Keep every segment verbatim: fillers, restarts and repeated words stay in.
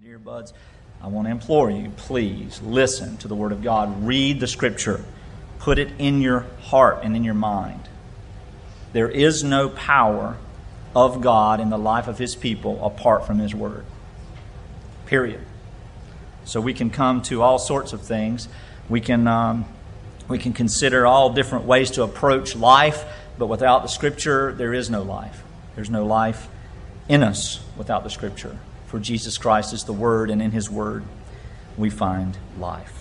earbuds, I want to implore you, please listen to the Word of God. Read the Scripture. Put it in your heart and in your mind. There is no power of God in the life of His people apart from His Word. Period. So we can come to all sorts of things. We can um, we can consider all different ways to approach life, but without the Scripture, there is no life. There's no life in us without the Scripture. For Jesus Christ is the Word, and in His Word we find life.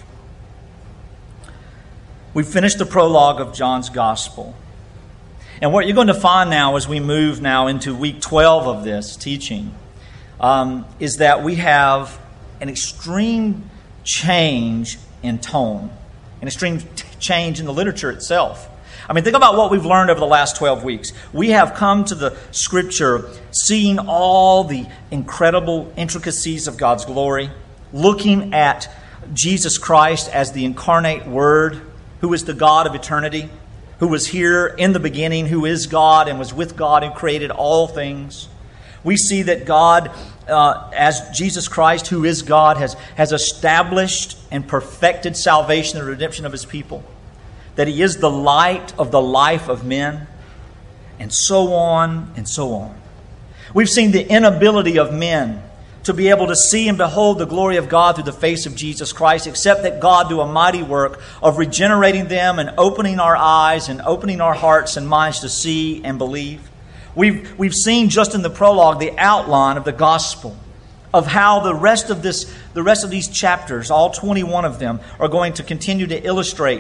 We've finished the prologue of John's Gospel. And what you're going to find now as we move now into week twelve of this teaching um, is that we have an extreme change in tone, an extreme t- change in the literature itself. I mean, think about what we've learned over the last twelve weeks. We have come to the Scripture seeing all the incredible intricacies of God's glory, looking at Jesus Christ as the incarnate Word, who is the God of eternity, who was here in the beginning, who is God and was with God and created all things. We see that God, uh, as Jesus Christ, who is God, has, has established and perfected salvation and redemption of His people. That He is the light of the life of men, and so on and so on. We've seen the inability of men to be able to see and behold the glory of God through the face of Jesus Christ, except that God do a mighty work of regenerating them and opening our eyes and opening our hearts and minds to see and believe. We've, we've seen just in the prologue the outline of the gospel, of how the rest of this, the rest of these chapters, all twenty-one of them, are going to continue to illustrate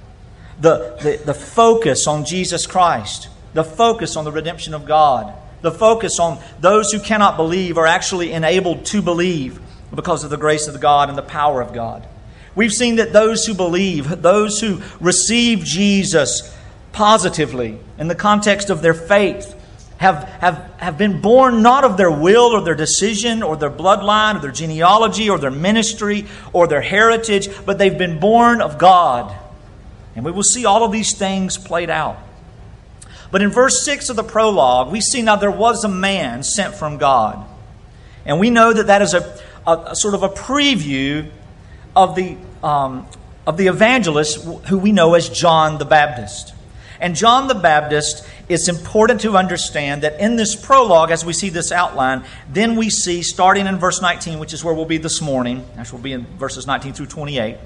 The, the, the focus on Jesus Christ, the focus on the redemption of God, the focus on those who cannot believe are actually enabled to believe because of the grace of God and the power of God. We've seen that those who believe, those who receive Jesus positively in the context of their faith, have, have, have been born not of their will or their decision or their bloodline or their genealogy or their ministry or their heritage, but they've been born of God. And we will see all of these things played out. But in verse six of the prologue, we see now there was a man sent from God. And we know that that is a, a, a sort of a preview of the, um, of the evangelist who we know as John the Baptist. And John the Baptist, it's important to understand that in this prologue, as we see this outline, then we see, starting in verse nineteen, which is where we'll be this morning, actually we'll be in verses nineteen through twenty-eight,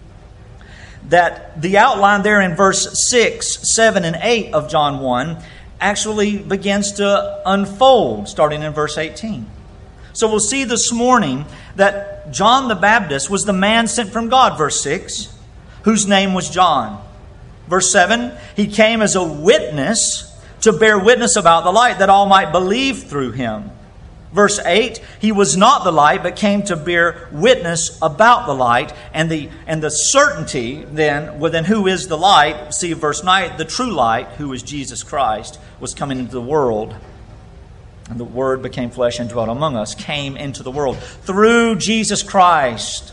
that the outline there in verse six, seven, and eight of John one actually begins to unfold, starting in verse eighteen. So we'll see this morning that John the Baptist was the man sent from God, verse six, whose name was John. Verse seven, he came as a witness to bear witness about the light, that all might believe through him. Verse eight, he was not the light, but came to bear witness about the light. And the and the certainty then, within who is the light, see verse nine, the true light, who is Jesus Christ, was coming into the world. And the Word became flesh and dwelt among us, came into the world. Through Jesus Christ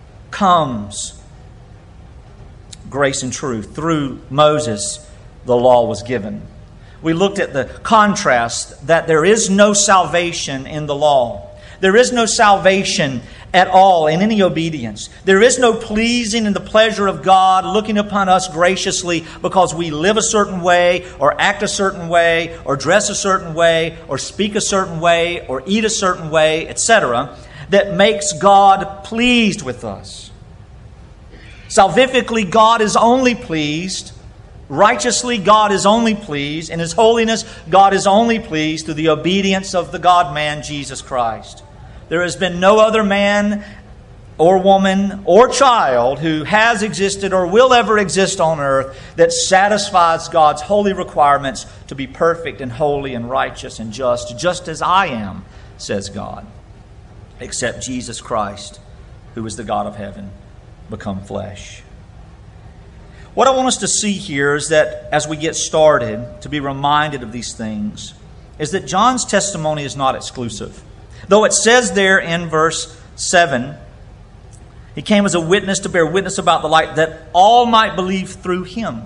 comes grace and truth. Through Moses, the law was given. We looked at the contrast that there is no salvation in the law. There is no salvation at all in any obedience. There is no pleasing in the pleasure of God looking upon us graciously because we live a certain way or act a certain way or dress a certain way or speak a certain way or eat a certain way, et cetera, that makes God pleased with us. Salvifically, God is only pleased. Righteously, God is only pleased. In His holiness, God is only pleased through the obedience of the God-man, Jesus Christ. There has been no other man or woman or child who has existed or will ever exist on earth that satisfies God's holy requirements to be perfect and holy and righteous and just, just as I am, says God, except Jesus Christ, who is the God of heaven, become flesh. What I want us to see here is that as we get started, to be reminded of these things, is that John's testimony is not exclusive. Though it says there in verse seven, he came as a witness to bear witness about the light, that all might believe through him.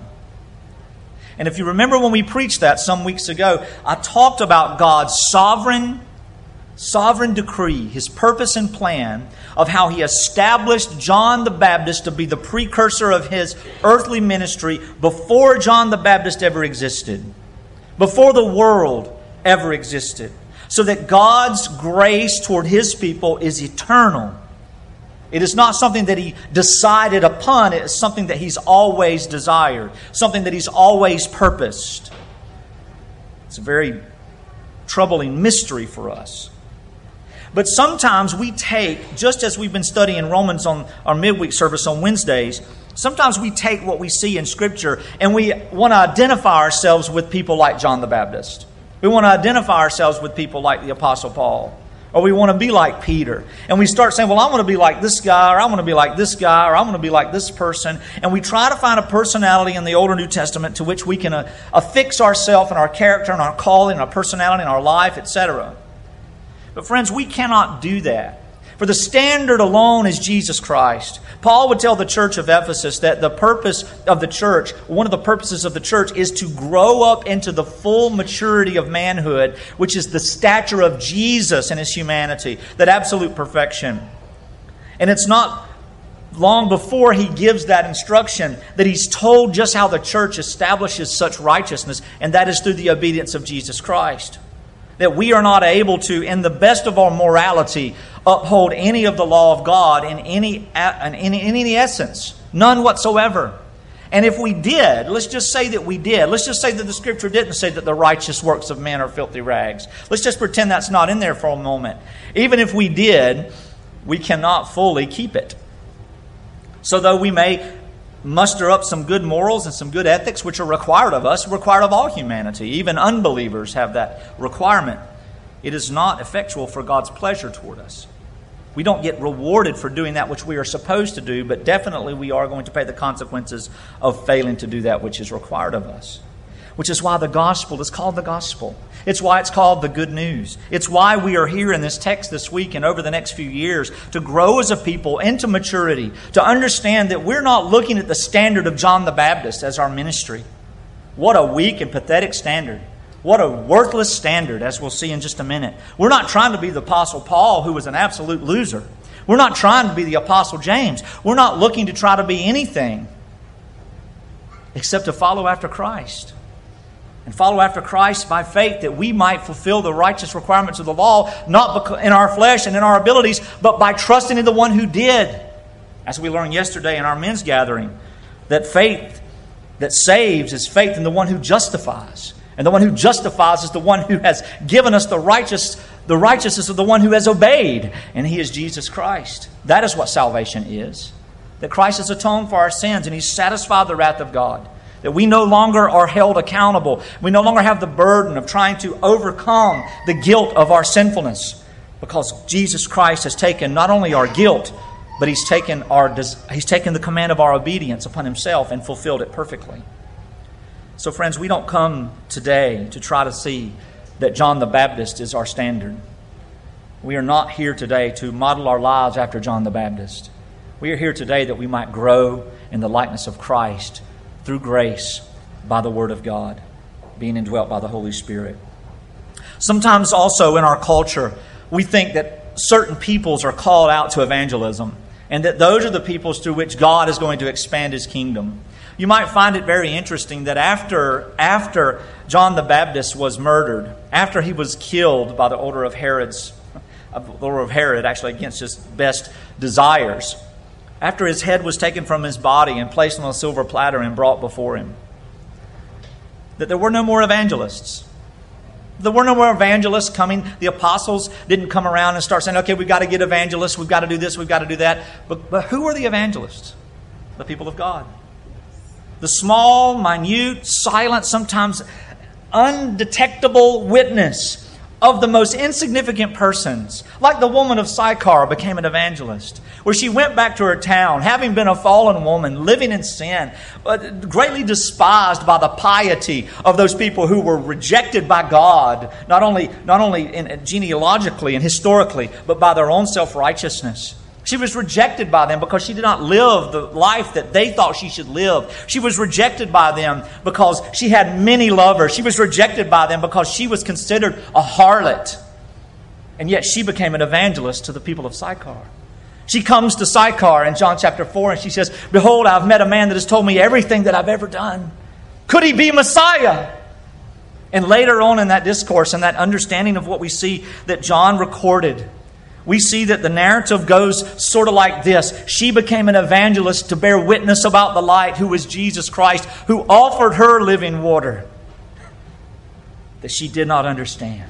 And if you remember when we preached that some weeks ago, I talked about God's sovereign sovereign decree, His purpose and plan of how He established John the Baptist to be the precursor of His earthly ministry before John the Baptist ever existed, before the world ever existed, so that God's grace toward His people is eternal. It is not something that He decided upon. It is something that He's always desired, something that He's always purposed. It's a very troubling mystery for us. But sometimes we take, just as we've been studying Romans on our midweek service on Wednesdays, sometimes we take what we see in Scripture and we want to identify ourselves with people like John the Baptist. We want to identify ourselves with people like the Apostle Paul. Or we want to be like Peter. And we start saying, well, I want to be like this guy, or I want to be like this guy, or I want to be like this person. And we try to find a personality in the Old or New Testament to which we can uh, affix ourselves and our character and our calling and our personality and our life, et cetera. But friends, we cannot do that. For the standard alone is Jesus Christ. Paul would tell the church of Ephesus that the purpose of the church, one of the purposes of the church, is to grow up into the full maturity of manhood, which is the stature of Jesus in His humanity, that absolute perfection. And it's not long before he gives that instruction that he's told just how the church establishes such righteousness, and that is through the obedience of Jesus Christ. That we are not able to, in the best of our morality, uphold any of the law of God in any, in any, in any essence. None whatsoever. And if we did, let's just say that we did. Let's just say that the Scripture didn't say that the righteous works of men are filthy rags. Let's just pretend that's not in there for a moment. Even if we did, we cannot fully keep it. So though we may muster up some good morals and some good ethics which are required of us, required of all humanity. Even unbelievers have that requirement. It is not effectual for God's pleasure toward us. We don't get rewarded for doing that which we are supposed to do, but definitely we are going to pay the consequences of failing to do that which is required of us. Which is why the gospel is called the gospel. It's why it's called the good news. It's why we are here in this text this week and over the next few years to grow as a people into maturity, to understand that we're not looking at the standard of John the Baptist as our ministry. What a weak and pathetic standard. What a worthless standard, as we'll see in just a minute. We're not trying to be the Apostle Paul, who was an absolute loser. We're not trying to be the Apostle James. We're not looking to try to be anything except to follow after Christ. And follow after Christ by faith, that we might fulfill the righteous requirements of the law, not in our flesh and in our abilities, but by trusting in the one who did. As we learned yesterday in our men's gathering, that faith that saves is faith in the one who justifies. And the one who justifies is the one who has given us the righteous, the righteousness of the one who has obeyed. And He is Jesus Christ. That is what salvation is. That Christ has atoned for our sins and He's satisfied the wrath of God. That we no longer are held accountable. We no longer have the burden of trying to overcome the guilt of our sinfulness. Because Jesus Christ has taken not only our guilt, but He's taken, our, He's taken the command of our obedience upon Himself and fulfilled it perfectly. So friends, we don't come today to try to see that John the Baptist is our standard. We are not here today to model our lives after John the Baptist. We are here today that we might grow in the likeness of Christ through grace by the Word of God, being indwelt by the Holy Spirit. Sometimes also in our culture, we think that certain peoples are called out to evangelism, and that those are the peoples through which God is going to expand His kingdom. You might find it very interesting that after, after John the Baptist was murdered, after he was killed by the order of Herod's, the order of Herod, actually against his best desires, after his head was taken from his body and placed on a silver platter and brought before him, that there were no more evangelists. There were no more evangelists coming. The apostles didn't come around and start saying, okay, we've got to get evangelists, we've got to do this, we've got to do that. But, but who are the evangelists? The people of God. The small, minute, silent, sometimes undetectable witness of the most insignificant persons, like the woman of Sychar became an evangelist, where she went back to her town, having been a fallen woman, living in sin, but greatly despised by the piety of those people who were rejected by God, not only, not only in, genealogically and historically, but by their own self-righteousness. She was rejected by them because she did not live the life that they thought she should live. She was rejected by them because she had many lovers. She was rejected by them because she was considered a harlot. And yet she became an evangelist to the people of Sychar. She comes to Sychar in John chapter four and she says, "Behold, I've met a man that has told me everything that I've ever done. Could he be Messiah?" And later on in that discourse and that understanding of what we see that John recorded, we see that the narrative goes sort of like this. She became an evangelist to bear witness about the light, who was Jesus Christ, who offered her living water that she did not understand.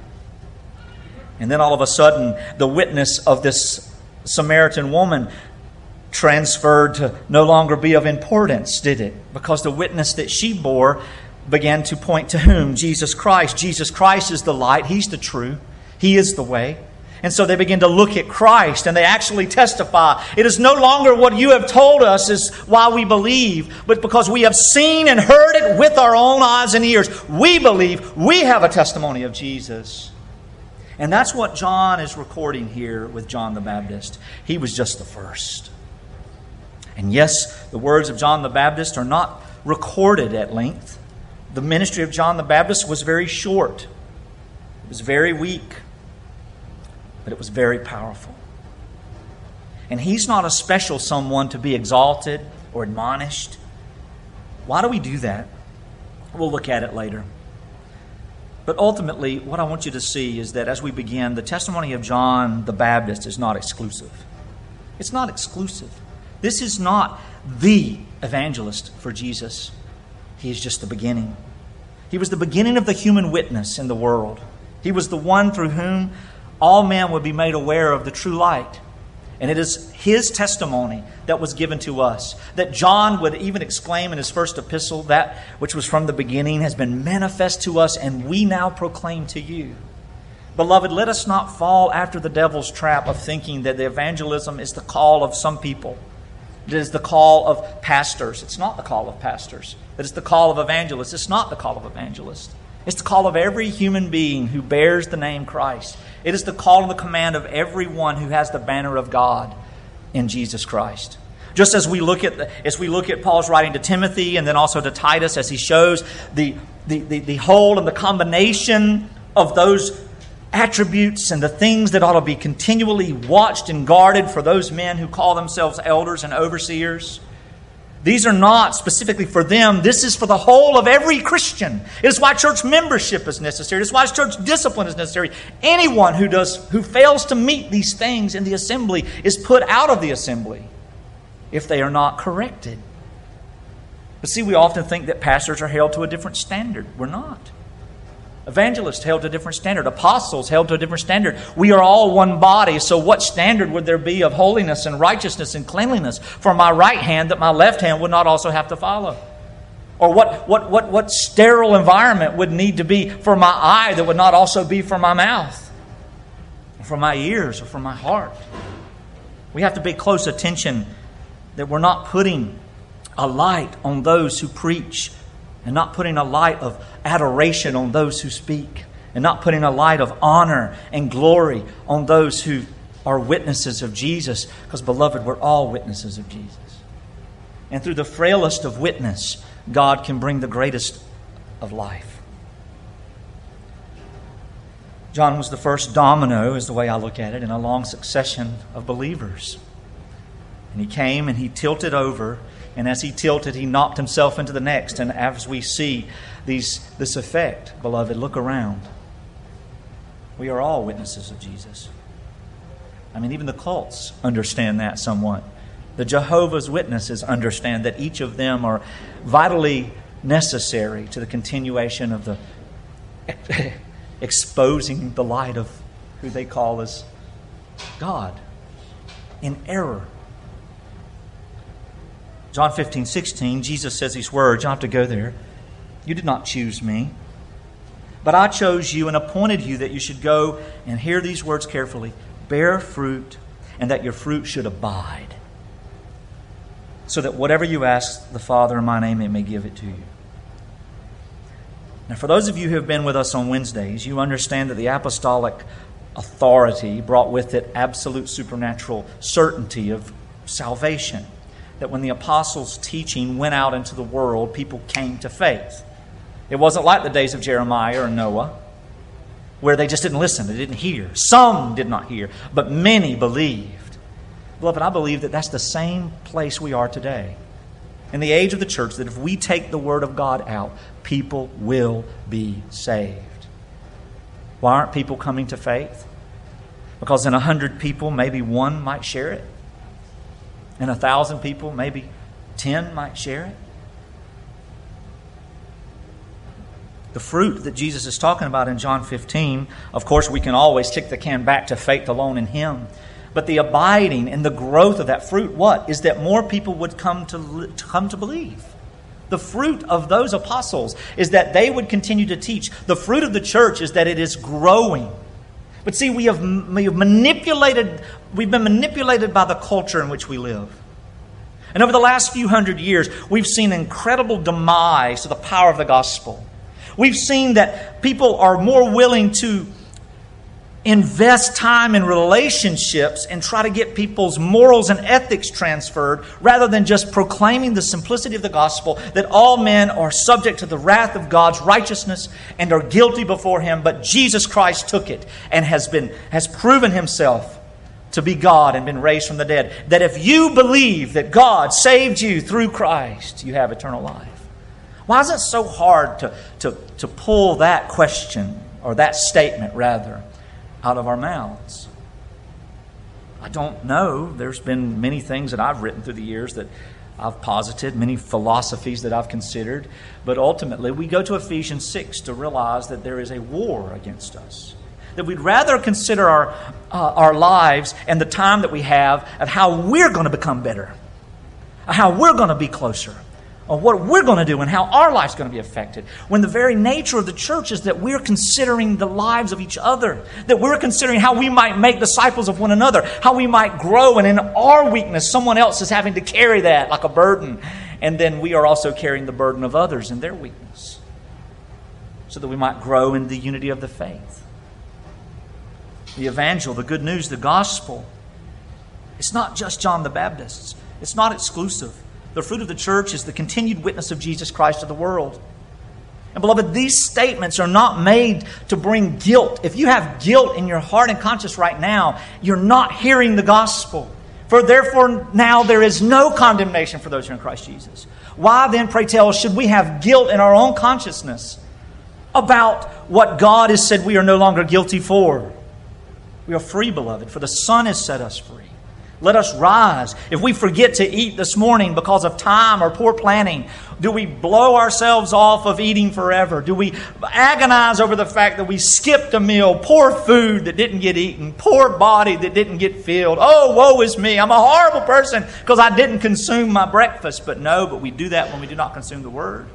And then all of a sudden, the witness of this Samaritan woman transferred to no longer be of importance, did it? Because the witness that she bore began to point to whom? Jesus Christ. Jesus Christ is the light. He's the truth. He is the way. And so they begin to look at Christ and they actually testify. It is no longer what you have told us is why we believe, but because we have seen and heard it with our own eyes and ears. We believe. We have a testimony of Jesus. And that's what John is recording here with John the Baptist. He was just the first. And yes, the words of John the Baptist are not recorded at length. The ministry of John the Baptist was very short. It was very weak. But it was very powerful. And he's not a special someone to be exalted or admonished. Why do we do that? We'll look at it later. But ultimately, what I want you to see is that as we begin, the testimony of John the Baptist is not exclusive. It's not exclusive. This is not the evangelist for Jesus. He is just the beginning. He was the beginning of the human witness in the world. He was the one through whom all men would be made aware of the true light. And it is his testimony that was given to us. That John would even exclaim in his first epistle, that which was from the beginning has been manifest to us, and we now proclaim to you. Beloved, let us not fall after the devil's trap of thinking that the evangelism is the call of some people. It is the call of pastors. It's not the call of pastors. It is the call of evangelists. It's not the call of evangelists. It's the call of every human being who bears the name Christ. It is the call and the command of everyone who has the banner of God in Jesus Christ. Just as we look at the, as we look at Paul's writing to Timothy and then also to Titus, as he shows the, the, the, the whole and the combination of those attributes and the things that ought to be continually watched and guarded for those men who call themselves elders and overseers. These are not specifically for them. This is for the whole of every Christian. It is why church membership is necessary. It is why church discipline is necessary. Anyone who does who fails to meet these things in the assembly is put out of the assembly if they are not corrected. But see, we often think that pastors are held to a different standard. We're not. Evangelists held to a different standard. Apostles held to a different standard. We are all one body, so what standard would there be of holiness and righteousness and cleanliness for my right hand that my left hand would not also have to follow? Or what, what, what, what sterile environment would need to be for my eye that would not also be for my mouth? Or for my ears or for my heart? We have to pay close attention that we're not putting a light on those who preach, and not putting a light of adoration on those who speak, and not putting a light of honor and glory on those who are witnesses of Jesus. Because, beloved, we're all witnesses of Jesus. And through the frailest of witness, God can bring the greatest of life. John was the first domino, is the way I look at it, in a long succession of believers. And he came and he tilted over. And as he tilted, he knocked himself into the next. And as we see these, this effect, beloved, look around. We are all witnesses of Jesus. I mean, even the cults understand that somewhat. The Jehovah's Witnesses understand that each of them are vitally necessary to the continuation of the exposing the light of who they call as God in error. John fifteen, sixteen, Jesus says these words. You don't have to go there. You did not choose me, but I chose you and appointed you that you should go, and hear these words carefully, bear fruit, and that your fruit should abide, so that whatever you ask the Father in my name, it may give it to you. Now, for those of you who have been with us on Wednesdays, you understand that the apostolic authority brought with it absolute supernatural certainty of salvation. That when the apostles' teaching went out into the world, people came to faith. It wasn't like the days of Jeremiah or Noah. where they just didn't listen, they didn't hear. Some did not hear, but many believed. Beloved, I believe that that's the same place we are today. In the age of the church, that if we take the Word of God out, people will be saved. Why aren't people coming to faith? Because in a hundred people, maybe one might share it. In a thousand people, maybe ten might share it. The fruit that Jesus is talking about in John fifteen, of course, we can always kick the can back to faith alone in Him. But the abiding and the growth of that fruit, what? Is that more people would come to, to come to believe. The fruit of those apostles is that they would continue to teach. The fruit of the church is that it is growing. But see, we have, we have manipulated, we've been manipulated by the culture in which we live. And over the last few hundred years, we've seen incredible demise to the power of the gospel. We've seen that people are more willing to invest time in relationships and try to get people's morals and ethics transferred rather than just proclaiming the simplicity of the gospel that all men are subject to the wrath of God's righteousness and are guilty before Him. But Jesus Christ took it and has been has proven Himself to be God and been raised from the dead. That if you believe that God saved you through Christ, you have eternal life. Why is it so hard to, to, to pull that question, or that statement rather, out of our mouths? I don't know. There's been many things that I've written through the years that I've posited, many philosophies that I've considered. But ultimately, we go to Ephesians six to realize that there is a war against us. That we'd rather consider our, uh, our lives and the time that we have of how we're going to become better, how we're going to be closer, or what we're going to do and how our life's going to be affected. When the very nature of the church is that we're considering the lives of each other. That we're considering how we might make disciples of one another. How we might grow, and in our weakness, someone else is having to carry that like a burden. And then we are also carrying the burden of others in their weakness. So that we might grow in the unity of the faith. The evangel, the good news, the gospel. It's not just John the Baptist. It's not exclusive. The fruit of the church is the continued witness of Jesus Christ to the world. And beloved, these statements are not made to bring guilt. If you have guilt in your heart and conscience right now, you're not hearing the gospel. For therefore now there is no condemnation for those who are in Christ Jesus. Why then, pray tell, should we have guilt in our own consciousness about what God has said we are no longer guilty for? We are free, beloved, for the Son has set us free. Let us rise. If we forget to eat this morning because of time or poor planning, do we blow ourselves off of eating forever? Do we agonize over the fact that we skipped a meal, poor food that didn't get eaten, poor body that didn't get filled? Oh, woe is me. I'm a horrible person because I didn't consume my breakfast. But no, but we do that when we do not consume the Word.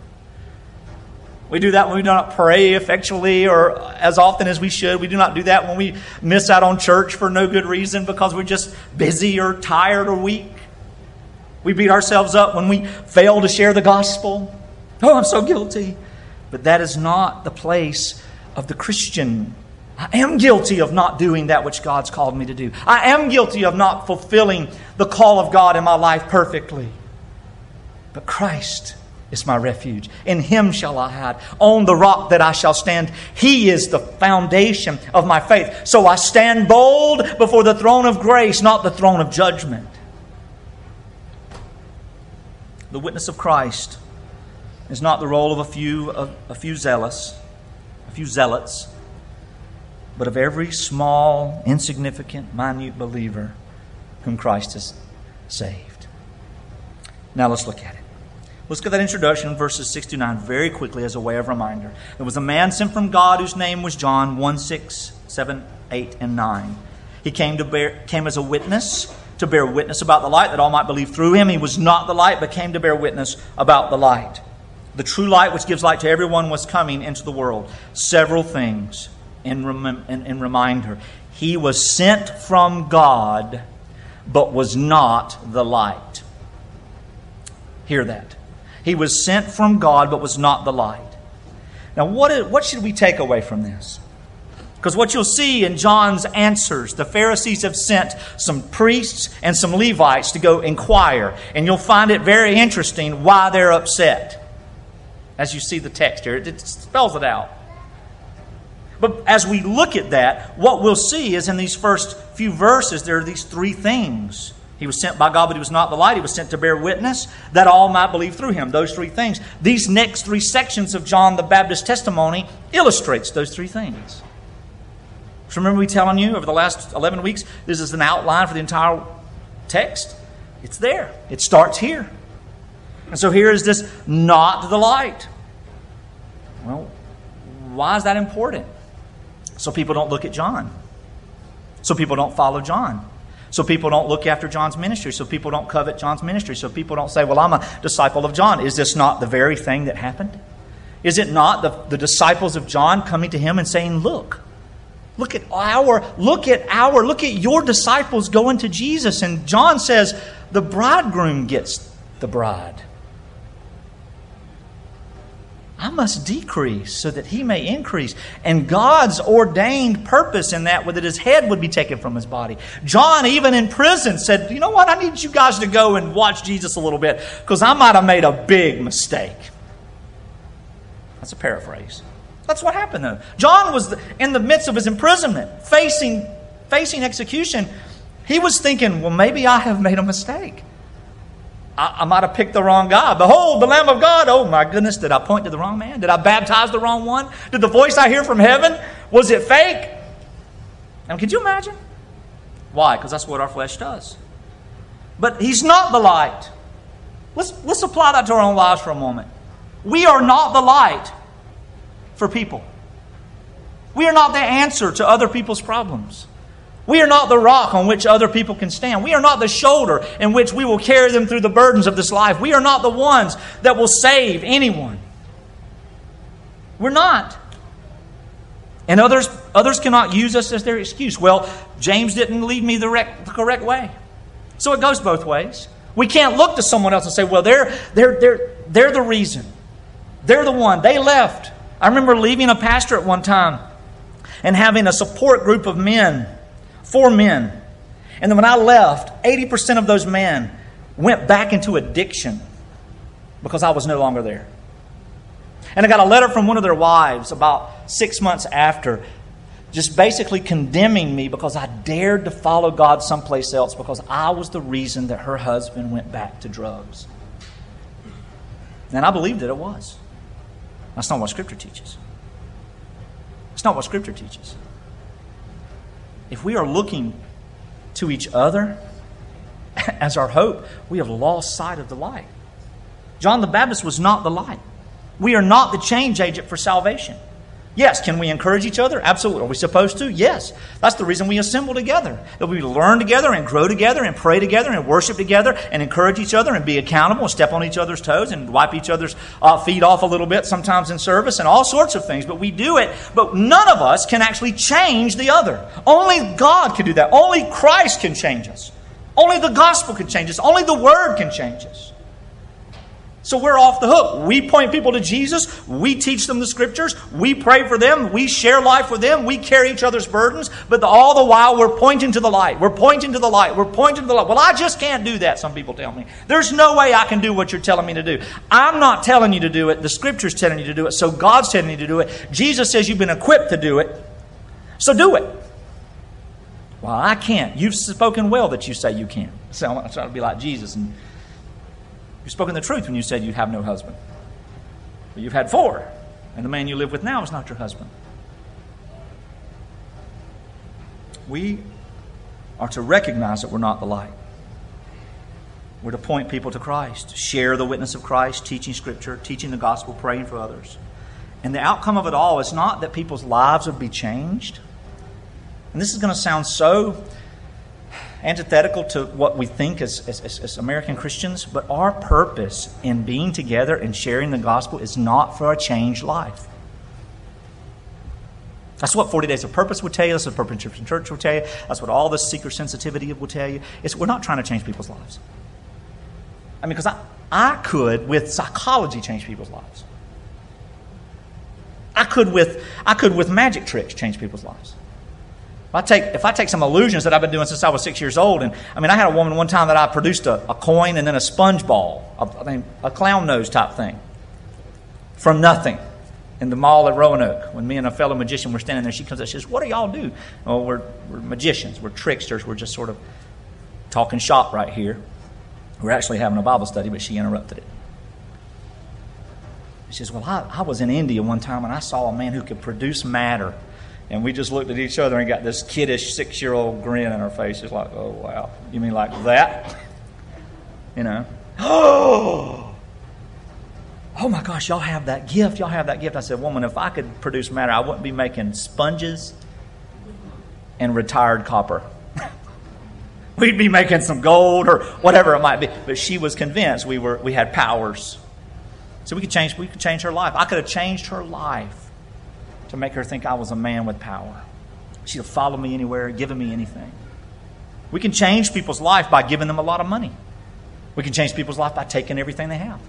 We do that when we do not pray effectually or as often as we should. We do not do that when we miss out on church for no good reason because we're just busy or tired or weak. We beat ourselves up when we fail to share the gospel. Oh, I'm so guilty. But that is not the place of the Christian. I am guilty of not doing that which God's called me to do. I am guilty of not fulfilling the call of God in my life perfectly. But Christ is my refuge. In Him shall I hide. On the rock that I shall stand. He is the foundation of my faith. So I stand bold before the throne of grace, not the throne of judgment. The witness of Christ is not the role of a few, of a few zealous, a few zealots, but of every small, insignificant, minute believer whom Christ has saved. Now let's look at it. Let's get that introduction, verses six to nine, very quickly as a way of reminder. There was a man sent from God whose name was John, one, six, seven, eight, and nine. He came to bear, came as a witness, to bear witness about the light, that all might believe through him. He was not the light, but came to bear witness about the light. The true light, which gives light to everyone, was coming into the world. Several things in, rem- in, in reminder. He was sent from God, but was not the light. Hear that. He was sent from God, but was not the light. Now, what, is, what should we take away from this? Because what you'll see in John's answers, the Pharisees have sent some priests and some Levites to go inquire. And you'll find it very interesting why they're upset. As you see the text here, it spells it out. But as we look at that, what we'll see is in these first few verses, there are these three things. He was sent by God, but he was not the light. He was sent to bear witness that all might believe through him. Those three things. These next three sections of John the Baptist's testimony illustrates those three things. So remember me telling you over the last eleven weeks, this is an outline for the entire text? It's there. It starts here. And so here is this not the light. Well, why is that important? So people don't look at John. So people don't follow John. So people don't look after John's ministry. So people don't covet John's ministry. So people don't say, well, I'm a disciple of John. Is this not the very thing that happened? Is it not the, the disciples of John coming to him and saying, look, look at our, look at our, look at your disciples going to Jesus. And John says, the bridegroom gets the bride. I must decrease so that he may increase. And God's ordained purpose in that was that his head would be taken from his body. John, even in prison, said, you know what, I need you guys to go and watch Jesus a little bit because I might have made a big mistake. That's a paraphrase. That's what happened though. John was in the midst of his imprisonment, facing, facing execution. He was thinking, well, maybe I have made a mistake. I might have picked the wrong guy. Behold, the Lamb of God. Oh my goodness, did I point to the wrong man? Did I baptize the wrong one? Did the voice I hear from heaven, was it fake? And could you imagine? Why? Because that's what our flesh does. But he's not the light. Let's, let's apply that to our own lives for a moment. We are not the light for people. We are not the answer to other people's problems. We are not the rock on which other people can stand. We are not the shoulder in which we will carry them through the burdens of this life. We are not the ones that will save anyone. We're not. And others, others cannot use us as their excuse. Well, James didn't lead me the, rec- the correct way. So it goes both ways. We can't look to someone else and say, well, they're, they're, they're, they're the reason. They're the one. They left. I remember leaving a pastor at one time and having a support group of men. Four men. And then when I left, eighty percent of those men went back into addiction because I was no longer there. And I got a letter from one of their wives about six months after, just basically condemning me because I dared to follow God someplace else because I was the reason that her husband went back to drugs. And I believed that it was. That's not what Scripture teaches. It's not what Scripture teaches. If we are looking to each other as our hope, we have lost sight of the light. John the Baptist was not the light. We are not the change agent for salvation. Yes, can we encourage each other? Absolutely. Are we supposed to? Yes. That's the reason we assemble together. That we learn together and grow together and pray together and worship together and encourage each other and be accountable and step on each other's toes and wipe each other's uh, feet off a little bit sometimes in service and all sorts of things. But we do it. But none of us can actually change the other. Only God can do that. Only Christ can change us. Only the gospel can change us. Only the Word can change us. So we're off the hook. We point people to Jesus. We teach them the Scriptures. We pray for them. We share life with them. We carry each other's burdens. But the, all the while, we're pointing to the light. We're pointing to the light. We're pointing to the light. Well, I just can't do that, some people tell me. There's no way I can do what you're telling me to do. I'm not telling you to do it. The Scripture's telling you to do it. So God's telling you to do it. Jesus says you've been equipped to do it. So do it. Well, I can't. You've spoken well that you say you can. So I'm trying to be like Jesus and you've spoken the truth when you said you have no husband. But you've had four, and the man you live with now is not your husband. We are to recognize that we're not the light. We're to point people to Christ, share the witness of Christ, teaching Scripture, teaching the gospel, praying for others. And the outcome of it all is not that people's lives would be changed. And this is going to sound so antithetical to what we think as, as, as American Christians, but our purpose in being together and sharing the gospel is not for a changed life. That's what forty Days of Purpose would tell you. That's what Purpose Christian Church would tell you. That's what all this seeker sensitivity will tell you. It's, we're not trying to change people's lives. I mean, because I, I could, with psychology, change people's lives. I could, with, I could, with magic tricks, change people's lives. If I take if I take some illusions that I've been doing since I was six years old, and I mean, I had a woman one time that I produced a, a coin and then a sponge ball, a, I mean, a clown nose type thing, from nothing. in the mall at Roanoke, when me and a fellow magician were standing there, she comes up and says, "What do y'all do?" "Oh, we're, we're magicians. We're tricksters. We're just sort of talking shop right here. We're actually having a Bible study," but she interrupted it. She says, "Well, I, I was in India one time and I saw a man who could produce matter." And we just looked at each other and got this kiddish six-year-old grin on our faces like, "Oh, wow. You mean like that?" You know. Oh! Oh my gosh, y'all have that gift. Y'all have that gift. I said, "Woman, if I could produce matter, I wouldn't be making sponges and retired copper. We'd be making some gold or whatever it might be." But she was convinced we were we had powers. So we could change we could change her life. I could have changed her life to make her think I was a man with power. She'd have followed me anywhere, given me anything. We can change people's life by giving them a lot of money. We can change people's life by taking everything they have.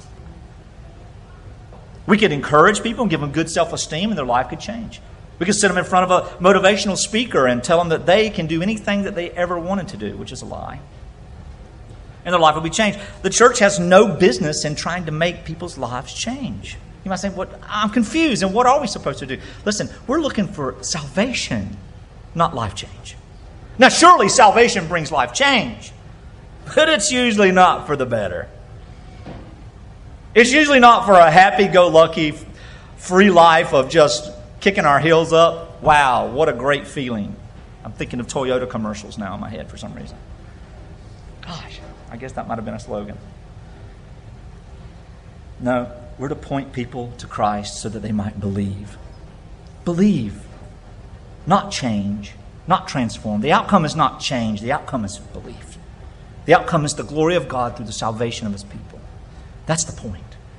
We could encourage people and give them good self-esteem, and their life could change. We could sit them in front of a motivational speaker and tell them that they can do anything that they ever wanted to do, which is a lie. And their life will be changed. The church has no business in trying to make people's lives change. You might say, "What? I'm confused, and what are we supposed to do?" Listen, we're looking for salvation, not life change. Now, surely salvation brings life change, but it's usually not for the better. It's usually not for a happy-go-lucky, free life of just kicking our heels up. Wow, what a great feeling. I'm thinking of Toyota commercials now in my head for some reason. Gosh, I guess that might have been a slogan. No, we're to point people to Christ so that they might believe. Believe, not change, not transform. The outcome is not change. The outcome is belief. The outcome is the glory of God through the salvation of His people. That's the point.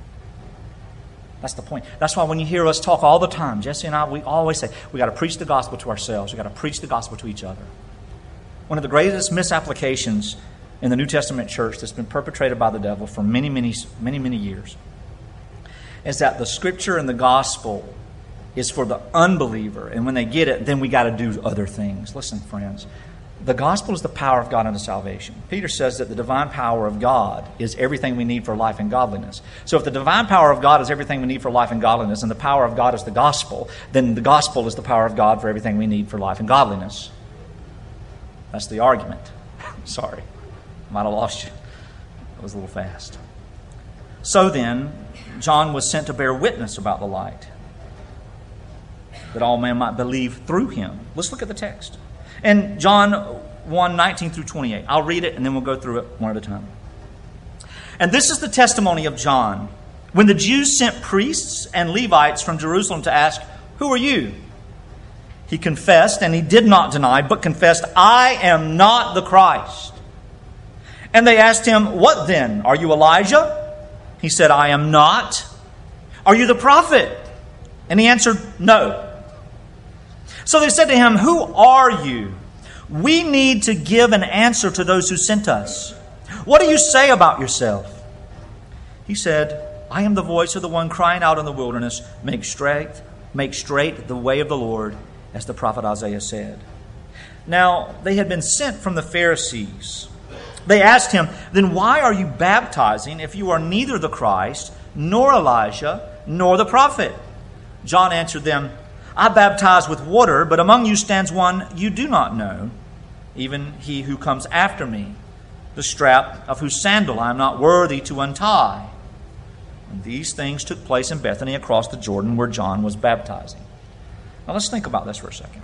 That's the point. That's why when you hear us talk all the time, Jesse and I, we always say, we got to preach the gospel to ourselves. We got to preach the gospel to each other. One of the greatest misapplications in the New Testament church that's been perpetrated by the devil for many, many, many, many years is that the Scripture and the gospel is for the unbeliever. And when they get it, then we got to do other things. Listen, friends. The gospel is the power of God unto salvation. Peter says that the divine power of God is everything we need for life and godliness. So if the divine power of God is everything we need for life and godliness, and the power of God is the gospel, then the gospel is the power of God for everything we need for life and godliness. That's the argument. Sorry. Might have lost you. It was a little fast. So then, John was sent to bear witness about the light, that all men might believe through him. Let's look at the text. In John one, nineteen through twenty-eight. I'll read it and then we'll go through it one at a time. "And this is the testimony of John. When the Jews sent priests and Levites from Jerusalem to ask, 'Who are you?' he confessed, and he did not deny, but confessed, 'I am not the Christ.' And they asked him, 'What then? Are you Elijah?' He said, 'I am not.' 'Are you the prophet?' And he answered, 'No.' So they said to him, 'Who are you? We need to give an answer to those who sent us. What do you say about yourself?' He said, 'I am the voice of the one crying out in the wilderness, make straight, make straight the way of the Lord, as the prophet Isaiah said.' Now they had been sent from the Pharisees. They asked him, 'Then why are you baptizing if you are neither the Christ, nor Elijah, nor the prophet?' John answered them, 'I baptize with water, but among you stands one you do not know, even he who comes after me, the strap of whose sandal I am not worthy to untie.' And these things took place in Bethany across the Jordan where John was baptizing." Now let's think about this for a second.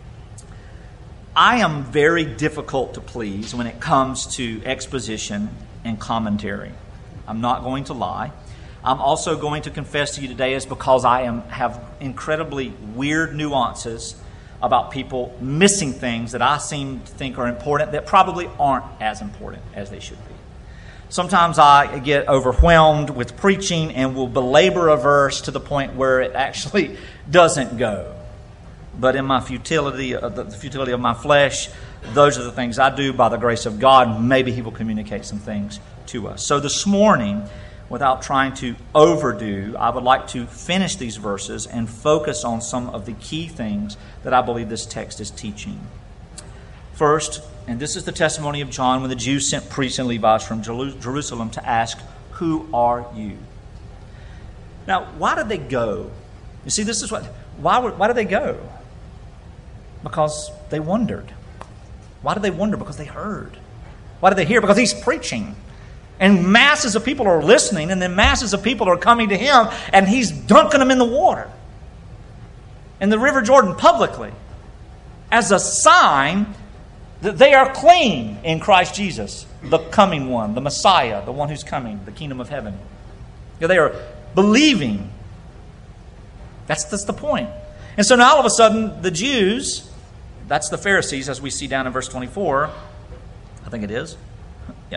I am very difficult to please when it comes to exposition and commentary. I'm not going to lie. I'm also going to confess to you today is because I am have incredibly weird nuances about people missing things that I seem to think are important that probably aren't as important as they should be. Sometimes I get overwhelmed with preaching and will belabor a verse to the point where it actually doesn't go. But in my futility, the futility of my flesh, those are the things I do by the grace of God. Maybe He will communicate some things to us. So this morning, without trying to overdo, I would like to finish these verses and focus on some of the key things that I believe this text is teaching. First, and this is the testimony of John when the Jews sent priests and Levites from Jerusalem to ask, "Who are you?" Now, why did they go You see, this is what, why, why did they go? Because they wondered. Why did they wonder? Because they heard. Why did they hear? Because he's preaching. And masses of people are listening, and then masses of people are coming to him, and he's dunking them in the water. In the River Jordan publicly. As a sign that they are clean in Christ Jesus, the coming one, the Messiah, the one who's coming, the kingdom of heaven. They are believing. That's, that's the point. And so now all of a sudden, the Jews, that's the Pharisees, as we see down in verse twenty-four, I think it is, yeah,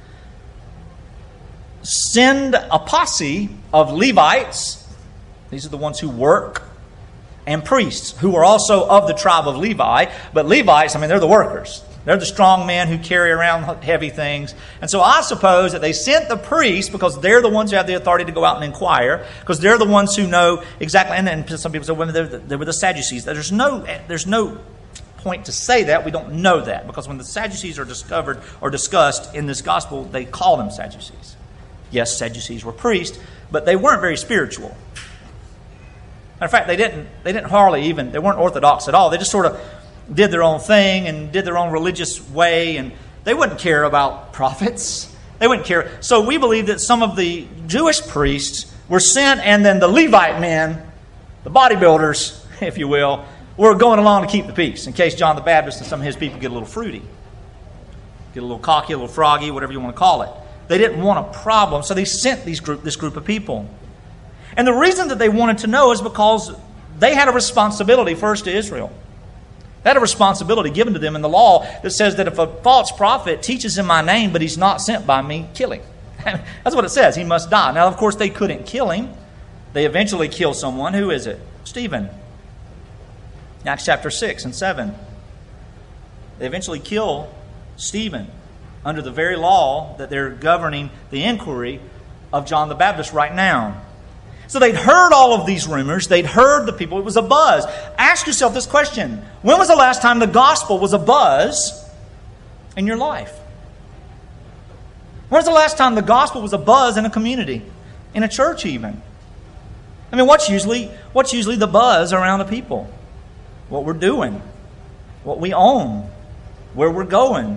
send a posse of Levites, these are the ones who work, and priests, who are also of the tribe of Levi. But Levites, I mean, they're the workers. They're the strong men who carry around heavy things. And so I suppose that they sent the priests because they're the ones who have the authority to go out and inquire, because they're the ones who know exactly. And then some people say, well, they were the Sadducees. There's no, there's no point to say that. We don't know that, because when the Sadducees are discovered or discussed in this gospel, they call them Sadducees. Yes, Sadducees were priests, but they weren't very spiritual. Matter of fact, they didn't, they didn't hardly even, they weren't orthodox at all. They just sort of did their own thing and did their own religious way, and they wouldn't care about prophets. They wouldn't care. So we believe that some of the Jewish priests were sent, and then the Levite men, the bodybuilders, if you will, were going along to keep the peace in case John the Baptist and some of his people get a little fruity, get a little cocky, a little froggy, whatever you want to call it. They didn't want a problem, so they sent these group, this group of people. And the reason that they wanted to know is because they had a responsibility first to Israel. They had a responsibility given to them in the law that says that if a false prophet teaches in my name, but he's not sent by me, kill him. That's what it says. He must die. Now, of course, they couldn't kill him. They eventually kill someone. Who is it? Stephen. Acts chapter six and seven. They eventually kill Stephen under the very law that they're governing the inquiry of John the Baptist right now. So they'd heard all of these rumors. They'd heard the people. It was a buzz. Ask yourself this question. When was the last time the gospel was a buzz in your life? When was the last time the gospel was a buzz in a community? In a church even? I mean, what's usually, what's usually the buzz around the people? What we're doing. What we own. Where we're going.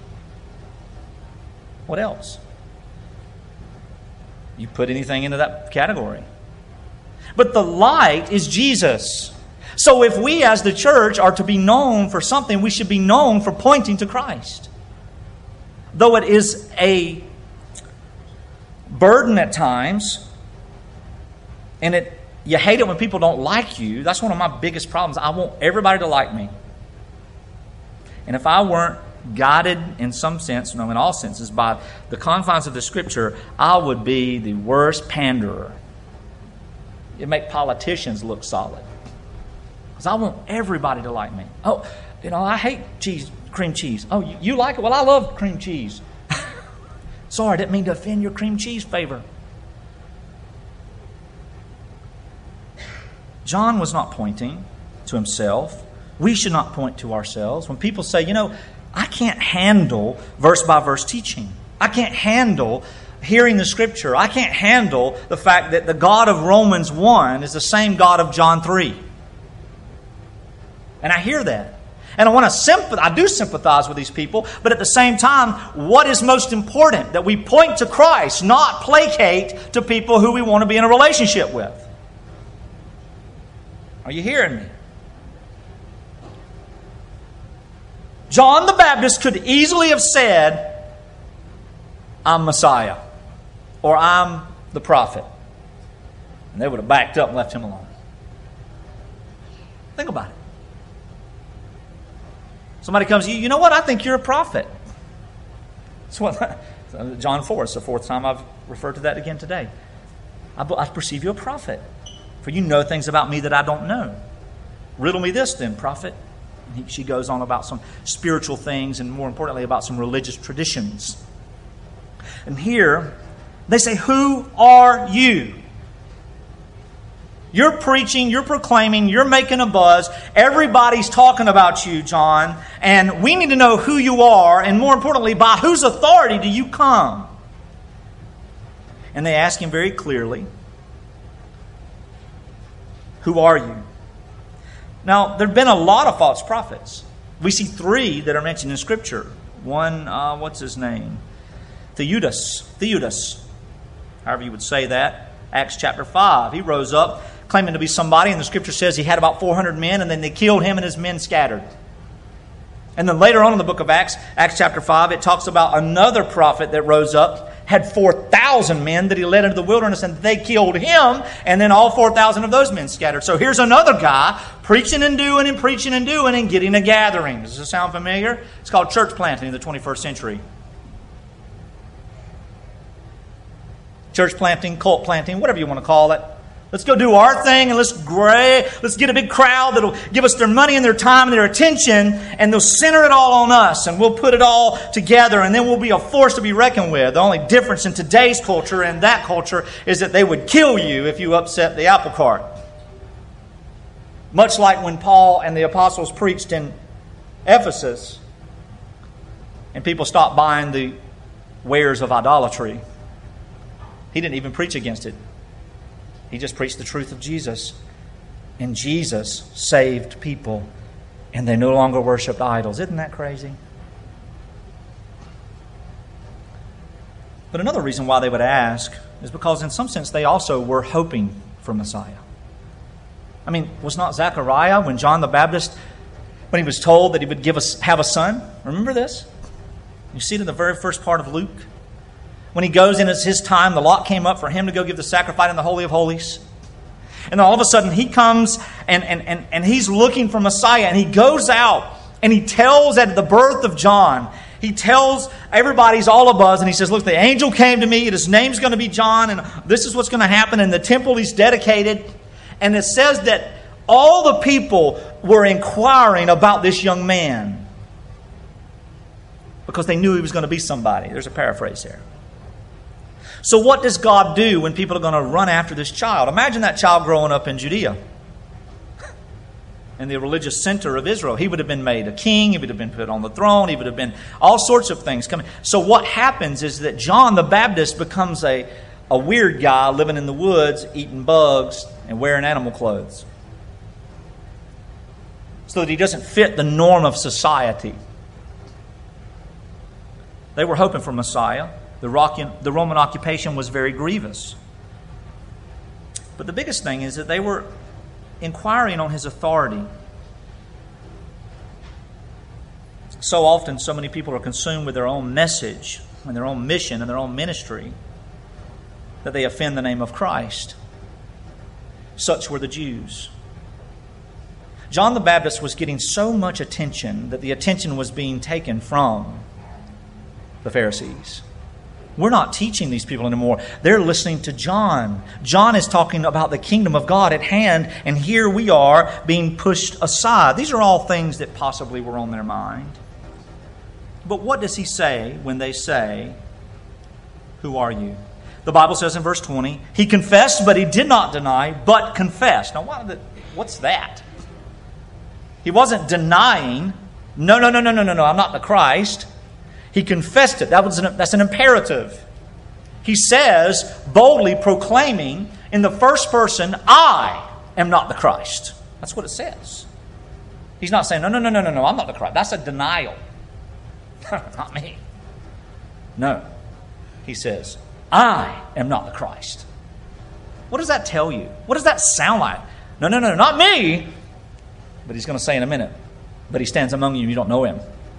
What else? You put anything into that category. But the light is Jesus. So if we as the church are to be known for something, we should be known for pointing to Christ. Though it is a burden at times, and it you hate it when people don't like you. That's one of my biggest problems. I want everybody to like me. And if I weren't guided in some sense, no, in all senses, by the confines of the Scripture, I would be the worst panderer. It'd make politicians look solid. Because I want everybody to like me. Oh, you know, I hate cheese, cream cheese. Oh, you, you like it? Well, I love cream cheese. Sorry, I didn't mean to offend your cream cheese favor. John was not pointing to himself. We should not point to ourselves. When people say, you know, I can't handle verse-by-verse teaching. I can't handle hearing the Scripture. I can't handle the fact that the God of Romans one is the same God of John three. And I hear that. And I want to sympathize. I do sympathize with these people. But at the same time, what is most important? That we point to Christ, not placate to people who we want to be in a relationship with. Are you hearing me? John the Baptist could easily have said, I'm Messiah. Or I'm the prophet. And they would have backed up and left him alone. Think about it. Somebody comes to you, you know what? I think you're a prophet. That's what John four, it's the fourth time I've referred to that again today. I, I perceive you a prophet. For you know things about me that I don't know. Riddle me this then, prophet. And he, she goes on about some spiritual things and more importantly about some religious traditions. And here, they say, who are you? You're preaching, you're proclaiming, you're making a buzz. Everybody's talking about you, John. And we need to know who you are. And more importantly, by whose authority do you come? And they ask him very clearly, Who are you? Now, there have been a lot of false prophets. We see three that are mentioned in Scripture. One, uh, what's his name? Theudas. Theudas. However you would say that. Acts chapter five. He rose up claiming to be somebody, and the Scripture says he had about four hundred men, and then they killed him and his men scattered. And then later on in the book of Acts, Acts chapter five, it talks about another prophet that rose up, had four thousand men that he led into the wilderness, and they killed him, and then all four thousand of those men scattered. So here's another guy preaching and doing and preaching and doing and getting a gathering. Does this sound familiar? It's called church planting in the twenty-first century. Church planting, cult planting, whatever you want to call it. Let's go do our thing and let's gray, let's get a big crowd that'll give us their money and their time and their attention, and they'll center it all on us, and we'll put it all together, and then we'll be a force to be reckoned with. The only difference in today's culture and that culture is that they would kill you if you upset the apple cart. Much like when Paul and the apostles preached in Ephesus, and people stopped buying the wares of idolatry. He didn't even preach against it. He just preached the truth of Jesus. And Jesus saved people. And they no longer worshiped idols. Isn't that crazy? But another reason why they would ask is because in some sense they also were hoping for Messiah. I mean, was not Zechariah, when John the Baptist, when he was told that he would give us have a son? Remember this? You see it in the very first part of Luke. When he goes in, it's his time. The lot came up for him to go give the sacrifice in the Holy of Holies. And then all of a sudden he comes and, and, and, and he's looking for Messiah. And he goes out and he tells at the birth of John, he tells everybody's all abuzz, and he says, look, the angel came to me and his name's going to be John, and this is what's going to happen. In the temple he's dedicated. And it says that all the people were inquiring about this young man because they knew he was going to be somebody. There's a paraphrase there. So what does God do when people are going to run after this child? Imagine that child growing up in Judea, in the religious center of Israel. He would have been made a king. He would have been put on the throne. He would have been all sorts of things coming. So what happens is that John the Baptist becomes a, a weird guy living in the woods, eating bugs, and wearing animal clothes, so that he doesn't fit the norm of society. They were hoping for Messiah. The Roman occupation was very grievous. But the biggest thing is that they were inquiring on his authority. So often, so many people are consumed with their own message and their own mission and their own ministry that they offend the name of Christ. Such were the Jews. John the Baptist was getting so much attention that the attention was being taken from the Pharisees. We're not teaching these people anymore. They're listening to John. John is talking about the kingdom of God at hand, and here we are being pushed aside. These are all things that possibly were on their mind. But what does he say when they say, "Who are you?" The Bible says in verse twenty, he confessed, but he did not deny, but confessed. Now, what, what's that? He wasn't denying, no, no, no, no, no, no, no, I'm not the Christ. He confessed it. That was an, that's an imperative. He says, boldly proclaiming in the first person, I am not the Christ. That's what it says. He's not saying, no, no, no, no, no, no, I'm not the Christ. That's a denial. Not me. No. He says, I am not the Christ. What does that tell you? What does that sound like? No, no, no, not me. But he's going to say in a minute, but he stands among you and you don't know him.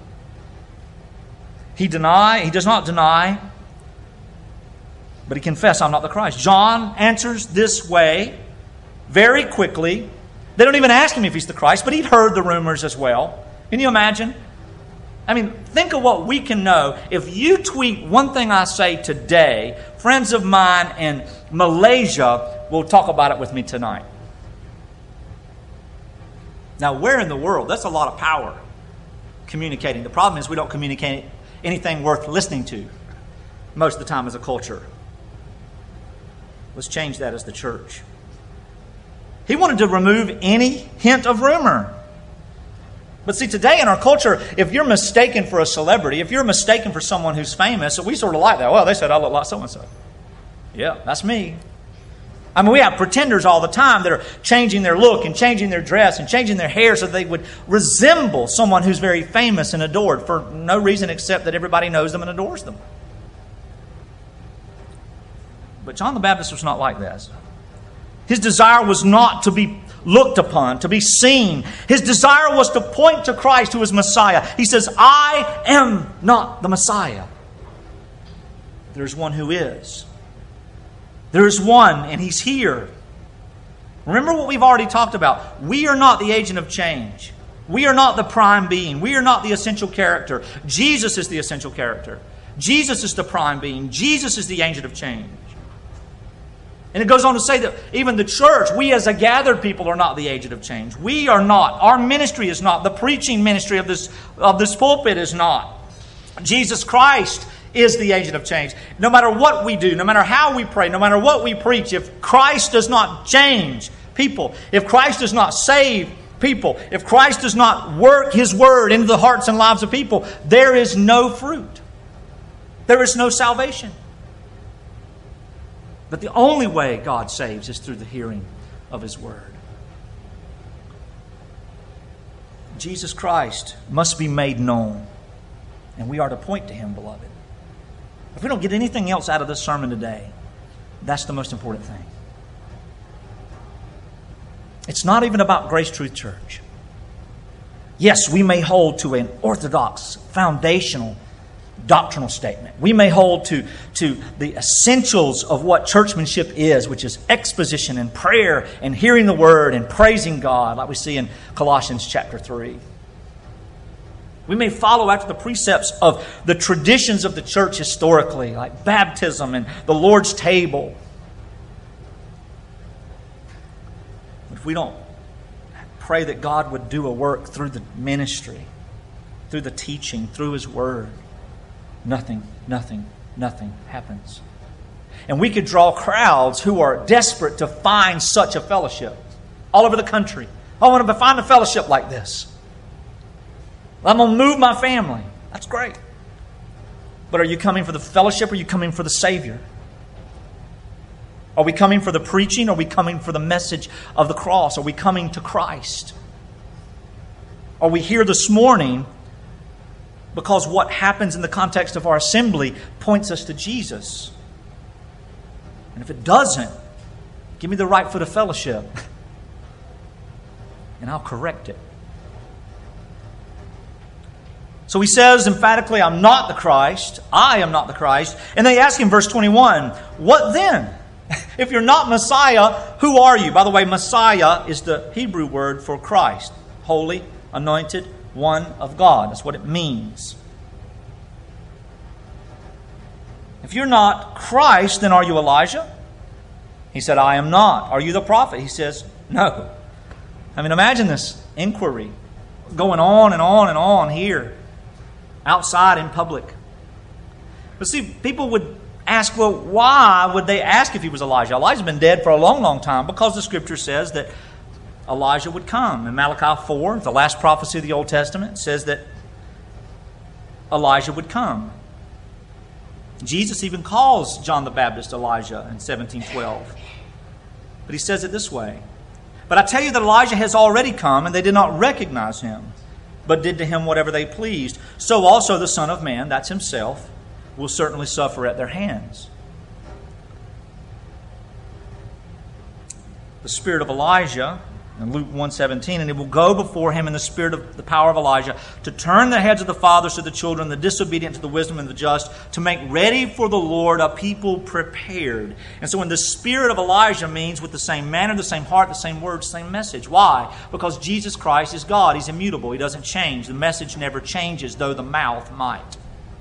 He deny, he does not deny, but he confessed, I'm not the Christ. John answers this way very quickly. They don't even ask him if he's the Christ, but he'd heard the rumors as well. Can you imagine? I mean, think of what we can know. If you tweet one thing I say today, friends of mine in Malaysia will talk about it with me tonight. Now, where in the world? That's a lot of power, communicating. The problem is we don't communicate anything worth listening to most of the time as a culture. Let's change that as the church. He wanted to remove any hint of rumor. But see, today in our culture, if you're mistaken for a celebrity, if you're mistaken for someone who's famous, we sort of like that. Well, they said I look like so-and-so. Yeah, that's me. I mean, we have pretenders all the time that are changing their look and changing their dress and changing their hair so they would resemble someone who's very famous and adored for no reason except that everybody knows them and adores them. But John the Baptist was not like this. His desire was not to be looked upon, to be seen. His desire was to point to Christ who is Messiah. He says, I am not the Messiah. There's one who is. There is one, and He's here. Remember what we've already talked about. We are not the agent of change. We are not the prime being. We are not the essential character. Jesus is the essential character. Jesus is the prime being. Jesus is the agent of change. And it goes on to say that even the church, we as a gathered people are not the agent of change. We are not. Our ministry is not. The preaching ministry of this, of this pulpit is not. Jesus Christ is the agent of change. No matter what we do, no matter how we pray, no matter what we preach, if Christ does not change people, if Christ does not save people, if Christ does not work His Word into the hearts and lives of people, there is no fruit. There is no salvation. But the only way God saves is through the hearing of His Word. Jesus Christ must be made known, and we are to point to Him, beloved. If we don't get anything else out of this sermon today, that's the most important thing. It's not even about Grace Truth Church. Yes, we may hold to an orthodox, foundational, doctrinal statement. We may hold to, to the essentials of what churchmanship is, which is exposition and prayer and hearing the Word and praising God, like we see in Colossians chapter three. We may follow after the precepts of the traditions of the church historically, like baptism and the Lord's table. But if we don't pray that God would do a work through the ministry, through the teaching, through His Word, nothing, nothing, nothing happens. And we could draw crowds who are desperate to find such a fellowship all over the country. I want to find a fellowship like this. I'm going to move my family. That's great. But are you coming for the fellowship or are you coming for the Savior? Are we coming for the preaching? Are we coming for the message of the cross? Are we coming to Christ? Are we here this morning because what happens in the context of our assembly points us to Jesus? And if it doesn't, give me the right foot of fellowship and I'll correct it. So he says emphatically, I'm not the Christ. I am not the Christ. And they ask him, verse twenty-one, what then? If you're not Messiah, who are you? By the way, Messiah is the Hebrew word for Christ. Holy, anointed, one of God. That's what it means. If you're not Christ, then are you Elijah? He said, I am not. Are you the prophet? He says, no. I mean, imagine this inquiry going on and on and on here, outside in public. But see, people would ask, well, why would they ask if he was Elijah? Elijah's been dead for a long, long time because the Scripture says that Elijah would come. In Malachi four, the last prophecy of the Old Testament, says that Elijah would come. Jesus even calls John the Baptist Elijah in seventeen twelve. But he says it this way, but I tell you that Elijah has already come, and they did not recognize him, but did to him whatever they pleased. So also the Son of Man, that's himself, will certainly suffer at their hands. The spirit of Elijah, in Luke one seventeen, and it will go before him in the spirit of the power of Elijah to turn the heads of the fathers to the children, the disobedient to the wisdom and the just, to make ready for the Lord a people prepared. And so when the spirit of Elijah means with the same manner, the same heart, the same words, the same message. Why? Because Jesus Christ is God. He's immutable. He doesn't change. The message never changes, though the mouth might.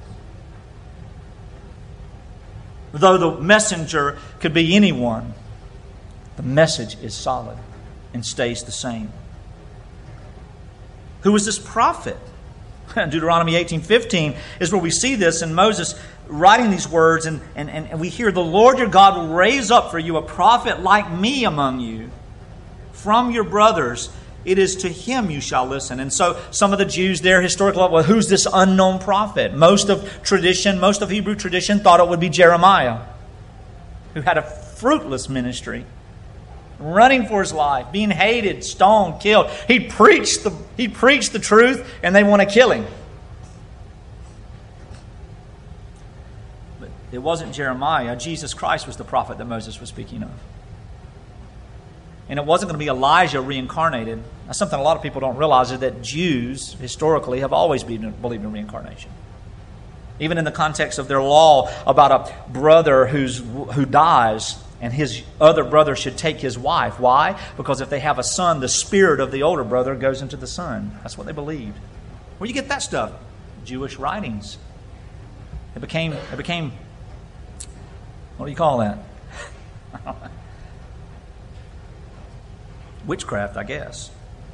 Though the messenger could be anyone, the message is solid and stays the same. Who is this prophet? Deuteronomy eighteen fifteen is where we see this, and Moses writing these words, and, and, and we hear, the Lord your God will raise up for you a prophet like me among you from your brothers. It is to him you shall listen. And so some of the Jews there historically, well, who's this unknown prophet? Most of tradition, most of Hebrew tradition thought it would be Jeremiah, who had a fruitless ministry running for his life, being hated, stoned, killed. He preached the, he preached the truth, and they want to kill him. But it wasn't Jeremiah. Jesus Christ was the prophet that Moses was speaking of. And it wasn't going to be Elijah reincarnated. That's something a lot of people don't realize, is that Jews, historically, have always been, believed in reincarnation. Even in the context of their law about a brother who's, who dies and his other brother should take his wife. Why? Because if they have a son, the spirit of the older brother goes into the son. That's what they believed. Where do you get that stuff? Jewish writings. It became, it became, what do you call that? Witchcraft, I guess.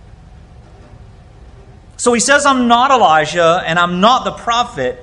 So he says, I'm not Elijah and I'm not the prophet.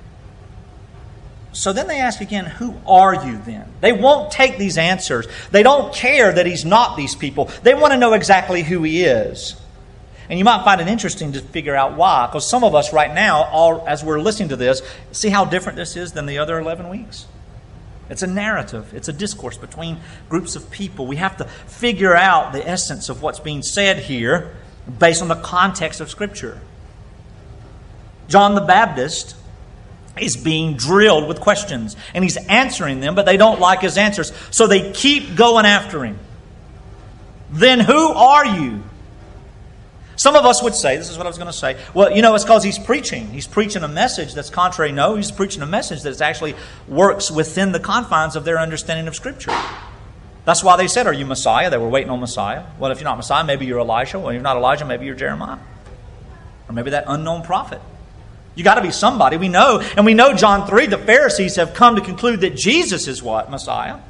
So then they ask again, who are you then? They won't take these answers. They don't care that he's not these people. They want to know exactly who he is. And you might find it interesting to figure out why. Because some of us right now, all, as we're listening to this, see how different this is than the other eleven weeks. It's a narrative. It's a discourse between groups of people. We have to figure out the essence of what's being said here based on the context of Scripture. John the Baptist is being drilled with questions, and he's answering them, but they don't like his answers, so they keep going after him. Then who are you? Some of us would say, this is what I was going to say, well, you know, it's because he's preaching. He's preaching a message that's contrary. No, he's preaching a message that actually works within the confines of their understanding of Scripture. That's why they said, are you Messiah? They were waiting on Messiah. Well, if you're not Messiah, maybe you're Elijah. Well, if you're not Elijah, maybe you're Jeremiah. Or maybe that unknown prophet. You got to be somebody. We know, and we know John three, the Pharisees have come to conclude that Jesus is what? Messiah.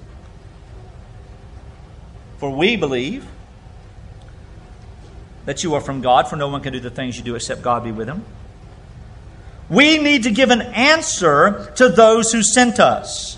For we believe that you are from God, for no one can do the things you do except God be with him. We need to give an answer to those who sent us.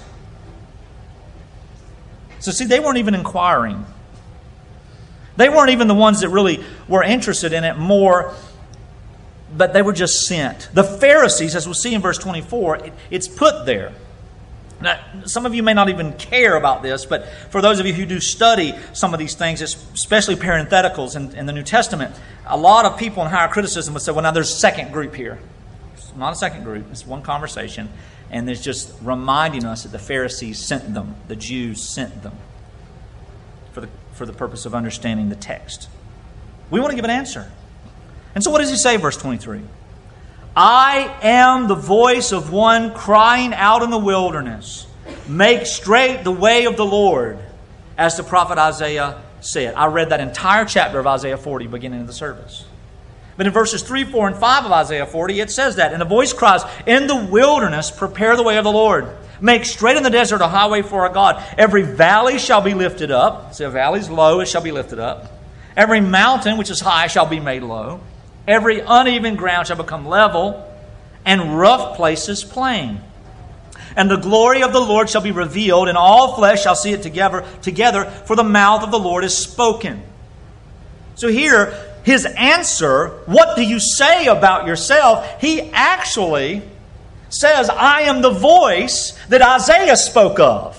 So see, they weren't even inquiring. They weren't even the ones that really were interested in it more, but they were just sent. The Pharisees, as we'll see in verse twenty-four, it, it's put there. Now, some of you may not even care about this, but for those of you who do study some of these things, especially parentheticals in, in the New Testament, a lot of people in higher criticism would say, well, now there's a second group here. It's not a second group. It's one conversation. And it's just reminding us that the Pharisees sent them. The Jews sent them for the, for the purpose of understanding the text. We want to give an answer. And so what does he say, verse twenty-three? I am the voice of one crying out in the wilderness. Make straight the way of the Lord, as the prophet Isaiah said. I read that entire chapter of Isaiah forty beginning of the service. But in verses three, four, and five of Isaiah forty, it says that. And the voice cries, in the wilderness, prepare the way of the Lord. Make straight in the desert a highway for our God. Every valley shall be lifted up. So a valley's low, it shall be lifted up. Every mountain which is high shall be made low. Every uneven ground shall become level, and rough places plain. And the glory of the Lord shall be revealed, and all flesh shall see it together, together, for the mouth of the Lord is spoken. So here, his answer, what do you say about yourself? He actually says, I am the voice that Isaiah spoke of.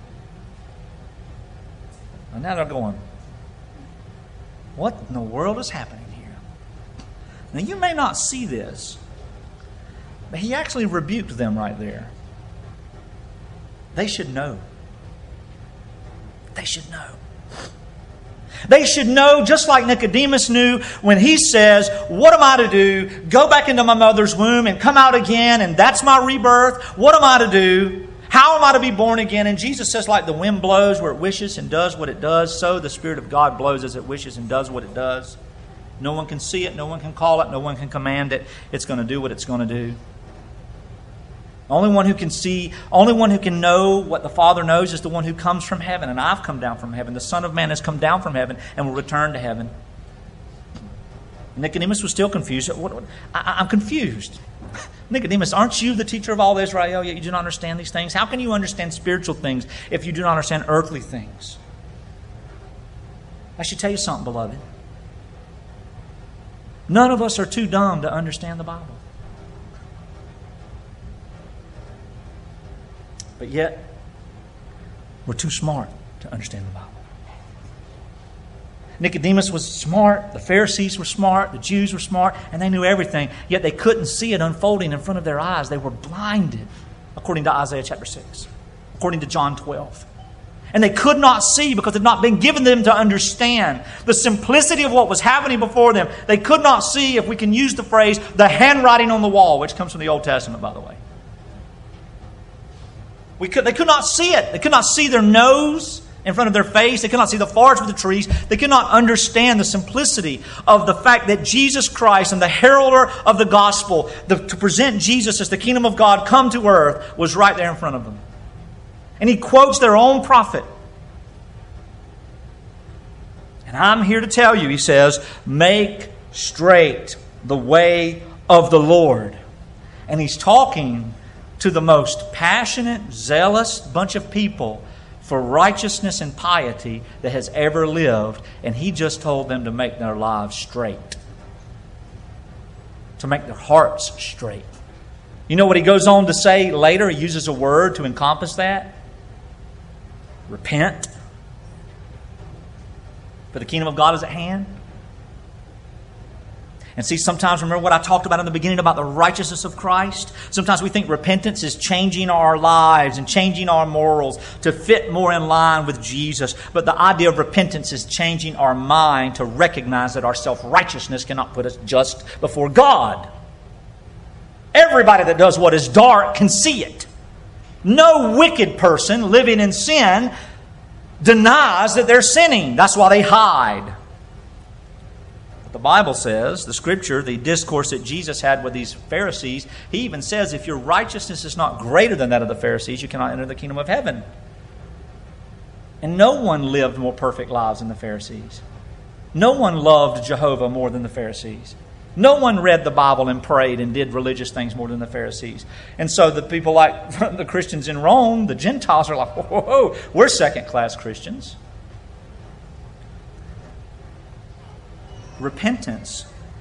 And now they're going, what in the world is happening? Now, you may not see this, but he actually rebuked them right there. They should know. They should know. They should know, just like Nicodemus knew when he says, what am I to do? Go back into my mother's womb and come out again, and that's my rebirth. What am I to do? How am I to be born again? And Jesus says, like the wind blows where it wishes and does what it does, so the Spirit of God blows as it wishes and does what it does. No one can see it. No one can call it. No one can command it. It's going to do what it's going to do. Only one who can see, only one who can know what the Father knows is the one who comes from heaven. And I've come down from heaven. The Son of Man has come down from heaven and will return to heaven. Nicodemus was still confused. What, what, I, I'm confused. Nicodemus, aren't you the teacher of all Israel, yet you do not understand these things? How can you understand spiritual things if you do not understand earthly things? I should tell you something, beloved. None of us are too dumb to understand the Bible. But yet, we're too smart to understand the Bible. Nicodemus was smart, the Pharisees were smart, the Jews were smart, and they knew everything, yet they couldn't see it unfolding in front of their eyes. They were blinded, according to Isaiah chapter six, according to John twelve. And they could not see because it had not been given them to understand the simplicity of what was happening before them. They could not see, if we can use the phrase, the handwriting on the wall, which comes from the Old Testament, by the way. We could, they could not see it. They could not see their nose in front of their face. They could not see the forest for the trees. They could not understand the simplicity of the fact that Jesus Christ and the heralder of the gospel, the, to present Jesus as the kingdom of God come to earth, was right there in front of them. And he quotes their own prophet. And I'm here to tell you, he says, make straight the way of the Lord. And he's talking to the most passionate, zealous bunch of people for righteousness and piety that has ever lived. And he just told them to make their lives straight. To make their hearts straight. You know what he goes on to say later? He uses a word to encompass that. Repent. For the kingdom of God is at hand. And see, sometimes, remember what I talked about in the beginning about the righteousness of Christ? Sometimes we think repentance is changing our lives and changing our morals to fit more in line with Jesus. But the idea of repentance is changing our mind to recognize that our self-righteousness cannot put us just before God. Everybody that does what is dark can see it. No wicked person living in sin denies that they're sinning. That's why they hide. But the Bible says, the Scripture, the discourse that Jesus had with these Pharisees, he even says, if your righteousness is not greater than that of the Pharisees, you cannot enter the kingdom of heaven. And no one lived more perfect lives than the Pharisees. No one loved Jehovah more than the Pharisees. No one read the Bible and prayed and did religious things more than the Pharisees. And so the people like the Christians in Rome, the Gentiles, are like, whoa, whoa, whoa, we're second-class Christians. Repentance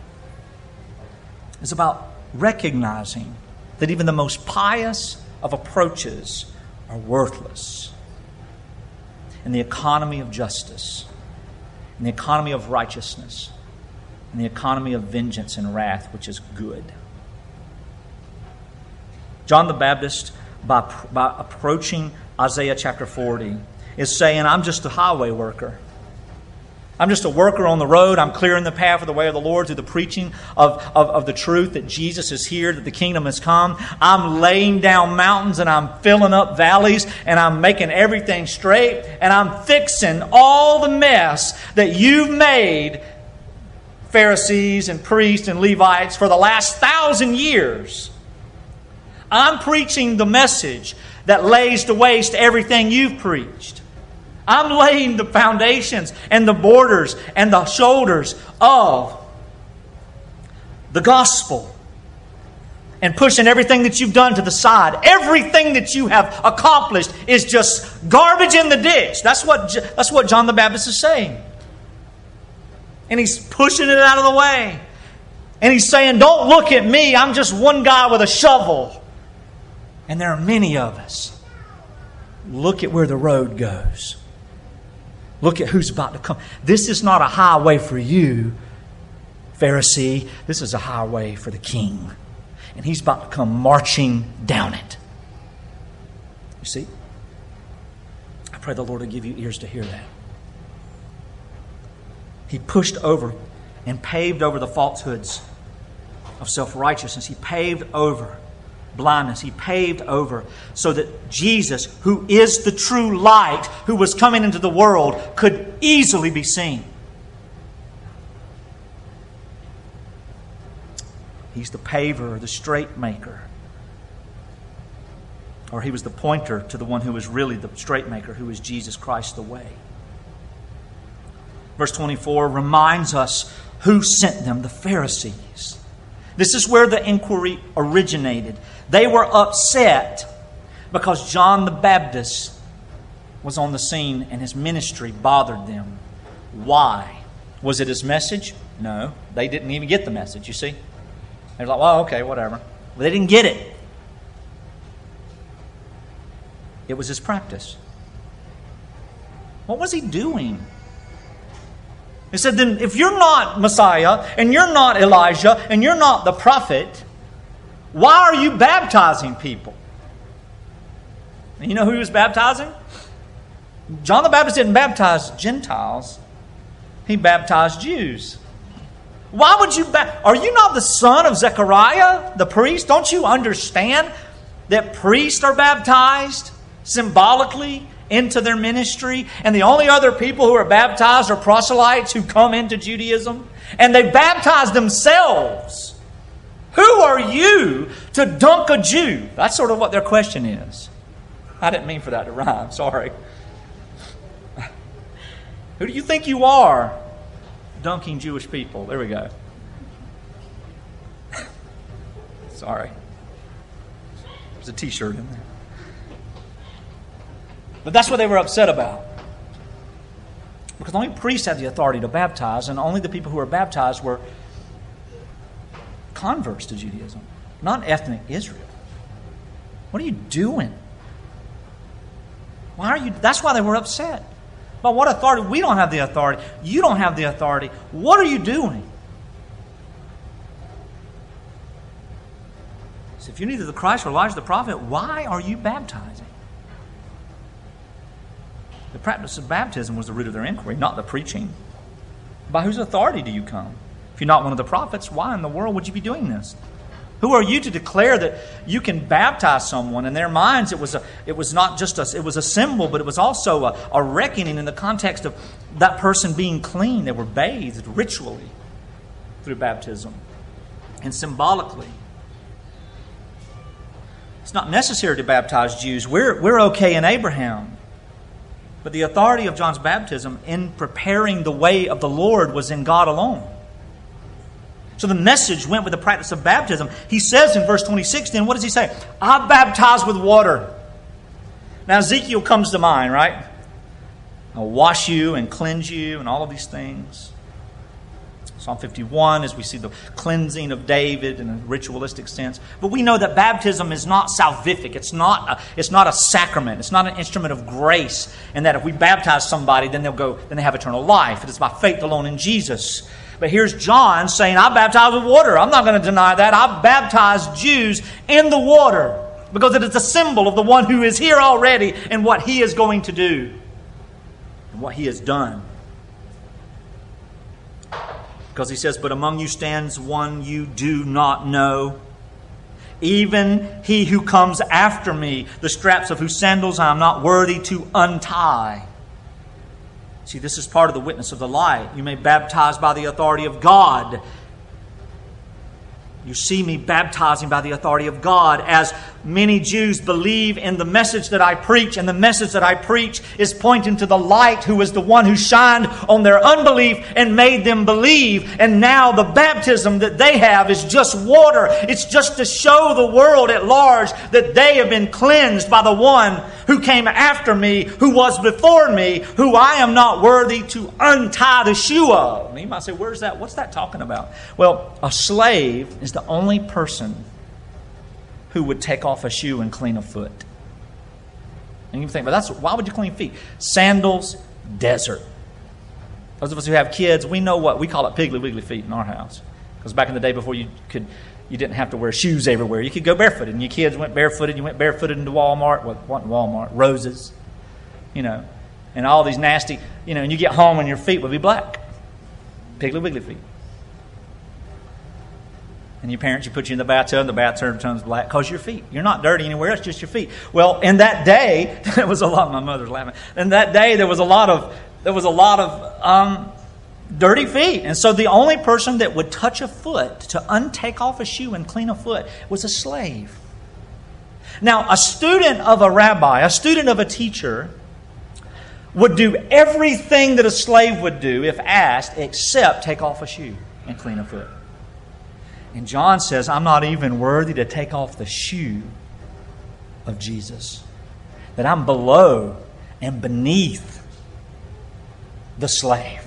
is about recognizing that even the most pious of approaches are worthless in the economy of justice, in the economy of righteousness, in the economy of vengeance and wrath, which is good. John the Baptist, by, by approaching Isaiah chapter forty, is saying, I'm just a highway worker. I'm just a worker on the road. I'm clearing the path for the way of the Lord through the preaching of, of, of the truth that Jesus is here, that the kingdom has come. I'm laying down mountains and I'm filling up valleys and I'm making everything straight and I'm fixing all the mess that you've made, Pharisees and priests and Levites, for the last thousand years. I'm preaching the message that lays to waste everything you've preached. I'm laying the foundations and the borders and the shoulders of the gospel and pushing everything that you've done to the side. Everything that you have accomplished is just garbage in the ditch. That's what, that's what John the Baptist is saying. And he's pushing it out of the way. And he's saying, don't look at me. I'm just one guy with a shovel. And there are many of us. Look at where the road goes. Look at who's about to come. This is not a highway for you, Pharisee. This is a highway for the King. And He's about to come marching down it. You see? I pray the Lord will give you ears to hear that. He pushed over and paved over the falsehoods of self-righteousness. He paved over blindness. He paved over so that Jesus, who is the true light, who was coming into the world, could easily be seen. He's the paver, the straight maker. Or He was the pointer to the one who was really the straight maker, who is Jesus Christ the way. Verse twenty-four reminds us who sent them, the Pharisees. This is where the inquiry originated. They were upset because John the Baptist was on the scene and his ministry bothered them. Why? Was it his message? No. They didn't even get the message, you see. They were like, well, okay, whatever. But they didn't get it. It was his practice. What was he doing? He said, then if you're not Messiah, and you're not Elijah, and you're not the prophet, why are you baptizing people? And you know who he was baptizing? John the Baptist didn't baptize Gentiles. He baptized Jews. Why would you... Ba- are you not the son of Zechariah, the priest? Don't you understand that priests are baptized symbolically into their ministry? And the only other people who are baptized are proselytes who come into Judaism. And they baptize themselves. Who are you to dunk a Jew? That's sort of what their question is. I didn't mean for that to rhyme. Sorry. Who do you think you are, dunking Jewish people? There we go. Sorry. There's a t-shirt in there. But that's what they were upset about. Because only priests had the authority to baptize, and only the people who were baptized were converts to Judaism, not ethnic Israel. What are you doing? Why are you? That's why they were upset. But what authority? We don't have the authority. You don't have the authority. What are you doing? So if you're neither the Christ or Elijah the prophet, why are you baptizing? The practice of baptism was the root of their inquiry, not the preaching. By whose authority do you come? If you're not one of the prophets, why in the world would you be doing this? Who are you to declare that you can baptize someone? In their minds, it was a, it was not just a, it was a symbol, but it was also a, a reckoning in the context of that person being clean. They were bathed ritually through baptism and symbolically. It's not necessary to baptize Jews. We're, we're okay in Abraham. But the authority of John's baptism in preparing the way of the Lord was in God alone. So the message went with the practice of baptism. He says in verse twenty-six, then, what does he say? I baptize with water. Now Ezekiel comes to mind, right? I'll wash you and cleanse you and all of these things. Psalm fifty-one, as we see the cleansing of David in a ritualistic sense. But we know that baptism is not salvific. It's not a, it's not a sacrament. It's not an instrument of grace. And that if we baptize somebody, then they'll go, then they have eternal life. It is by faith alone in Jesus. But here's John saying, I baptize with water. I'm not going to deny that. I baptize Jews in the water because it is a symbol of the one who is here already and what he is going to do and what he has done. Because he says, but among you stands one you do not know, even he who comes after me, the straps of whose sandals I am not worthy to untie. See, this is part of the witness of the light. You may baptize by the authority of God. You see me baptizing by the authority of God, as many Jews believe in the message that I preach, and the message that I preach is pointing to the light who is the one who shined on their unbelief and made them believe. And now the baptism that they have is just water. It's just to show the world at large that they have been cleansed by the one who came after me, who was before me, who I am not worthy to untie the shoe of. And you might say, where's that? What's that talking about? Well, a slave is the only person who would take off a shoe and clean a foot. And you think, but that's why would you clean feet? Sandals, desert. Those of us who have kids, we know what we call it Piggly Wiggly feet in our house. Because back in the day before you could, you didn't have to wear shoes everywhere. You could go barefooted, and your kids went barefooted. You went barefooted into Walmart. Well, what Walmart? Roses, you know, and all these nasty, you know. And you get home and your feet would be black, Piggly Wiggly feet. And your parents, you put you in the bathtub, and the bathtub turns black because your feet. You're not dirty anywhere, it's just your feet. Well, in that day, there was a lot, my mother's laughing. In that day, there was a lot of, there was a lot of um, dirty feet. And so the only person that would touch a foot to untake off a shoe and clean a foot was a slave. Now, a student of a rabbi, a student of a teacher, would do everything that a slave would do if asked, except take off a shoe and clean a foot. And John says, I'm not even worthy to take off the shoe of Jesus. That I'm below and beneath the slave.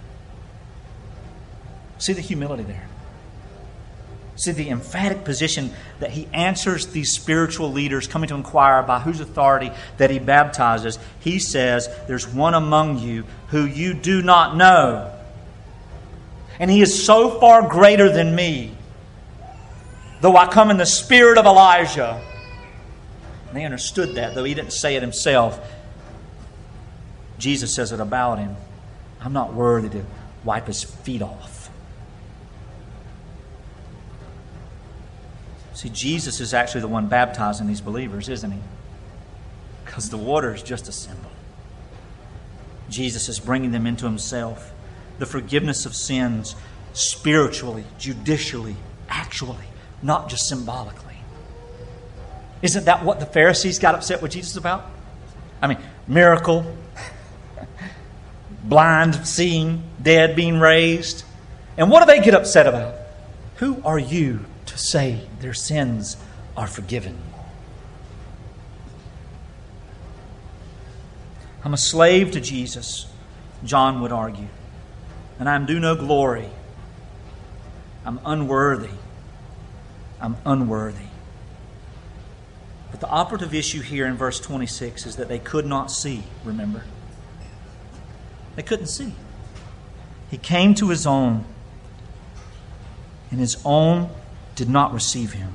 See the humility there. See the emphatic position that he answers these spiritual leaders coming to inquire by whose authority that he baptizes. He says, there's one among you who you do not know. And He is so far greater than me. Though I come in the spirit of Elijah. And they understood that, though He didn't say it Himself. Jesus says it about Him. I'm not worthy to wipe His feet off. See, Jesus is actually the one baptizing these believers, isn't He? Because the water is just a symbol. Jesus is bringing them into Himself. The forgiveness of sins, spiritually, judicially, actually, not just symbolically. Isn't that what the Pharisees got upset with Jesus about? I mean, miracle, blind seeing, dead being raised. And what do they get upset about? Who are you to say their sins are forgiven? I'm a slave to Jesus, John would argue. And I do no glory. I'm unworthy. I'm unworthy. But the operative issue here in verse twenty-six is that they could not see, remember? They couldn't see. He came to His own, and His own did not receive Him.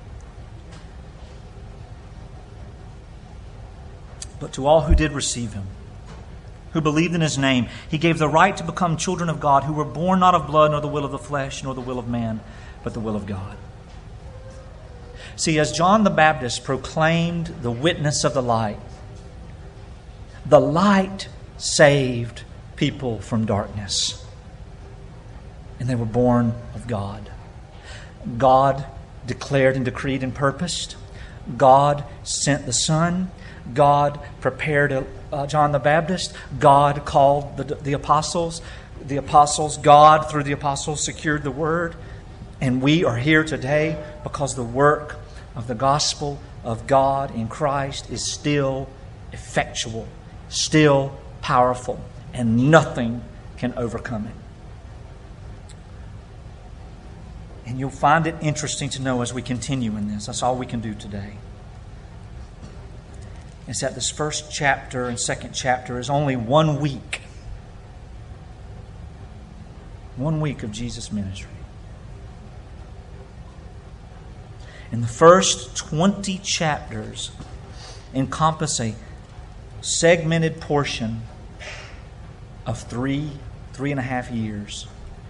But to all who did receive Him, who believed in His name, He gave the right to become children of God, who were born not of blood, nor the will of the flesh, nor the will of man, but the will of God. See, as John the Baptist proclaimed the witness of the light, the light saved people from darkness. And they were born of God. God declared and decreed and purposed. God sent the Son. God prepared uh, John the Baptist. God called the, the apostles. The apostles, God through the apostles secured the word. And we are here today because the work of the gospel of God in Christ is still effectual, still powerful, and nothing can overcome it. And you'll find it interesting to know as we continue in this. That's all we can do today. Is that this first chapter and second chapter is only one week. One week of Jesus' ministry. And the first twenty chapters encompass a segmented portion of three, three and a half years.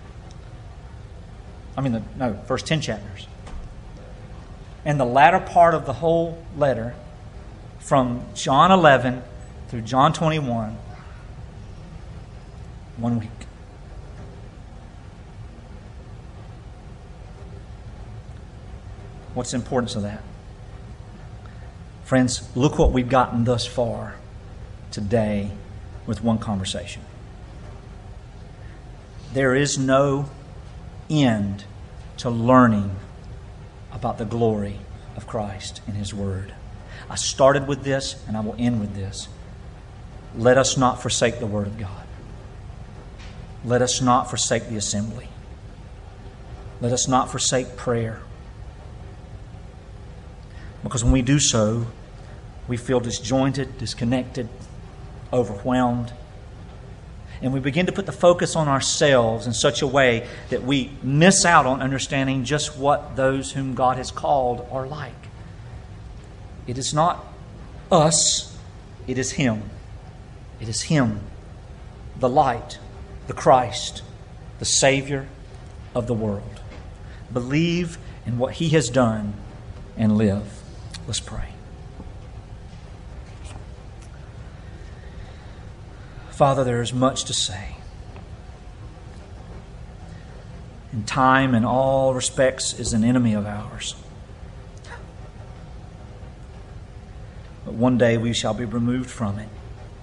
I mean, the, no, first ten chapters. And the latter part of the whole letter, from John eleven through John twenty-one, one week. What's the importance of that? Friends, look what we've gotten thus far today with one conversation. There is no end to learning about the glory of Christ and His Word. I started with this and I will end with this. Let us not forsake the Word of God. Let us not forsake the assembly. Let us not forsake prayer. Because when we do so, we feel disjointed, disconnected, overwhelmed. And we begin to put the focus on ourselves in such a way that we miss out on understanding just what those whom God has called are like. It is not us, it is Him. It is Him, the light, the Christ, the Savior of the world. Believe in what He has done and live. Let's pray. Father, there is much to say. And time in all respects is an enemy of ours. But one day we shall be removed from it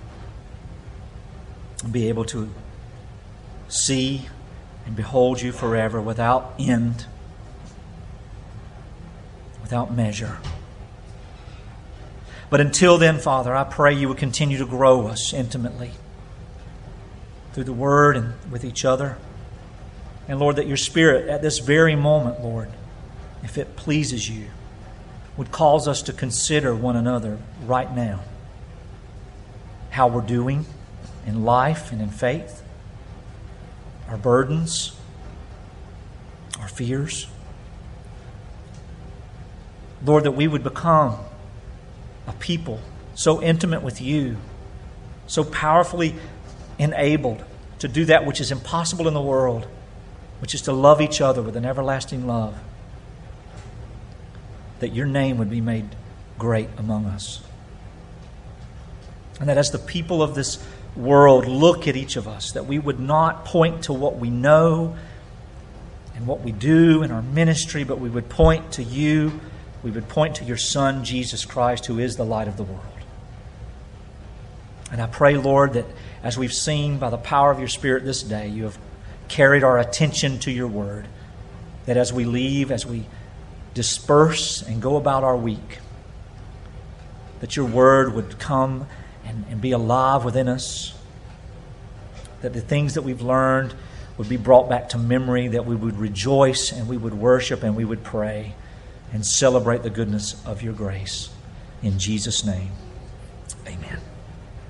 and be able to see and behold You forever without end, without measure. But until then, Father, I pray You would continue to grow us intimately through the Word and with each other. And Lord, that Your Spirit at this very moment, Lord, if it pleases You, would cause us to consider one another right now. How we're doing in life and in faith. Our burdens, our fears. Lord, that we would become a people so intimate with you, so powerfully enabled to do that which is impossible in the world, which is to love each other with an everlasting love, that your name would be made great among us. And that as the people of this world look at each of us, that we would not point to what we know and what we do in our ministry, but we would point to you. We would point to your Son, Jesus Christ, who is the light of the world. And I pray, Lord, that as we've seen by the power of your Spirit this day, you have carried our attention to your word, that as we leave, as we disperse and go about our week, that your word would come and, and be alive within us, that the things that we've learned would be brought back to memory, that we would rejoice and we would worship and we would pray and celebrate the goodness of your grace. In Jesus' name.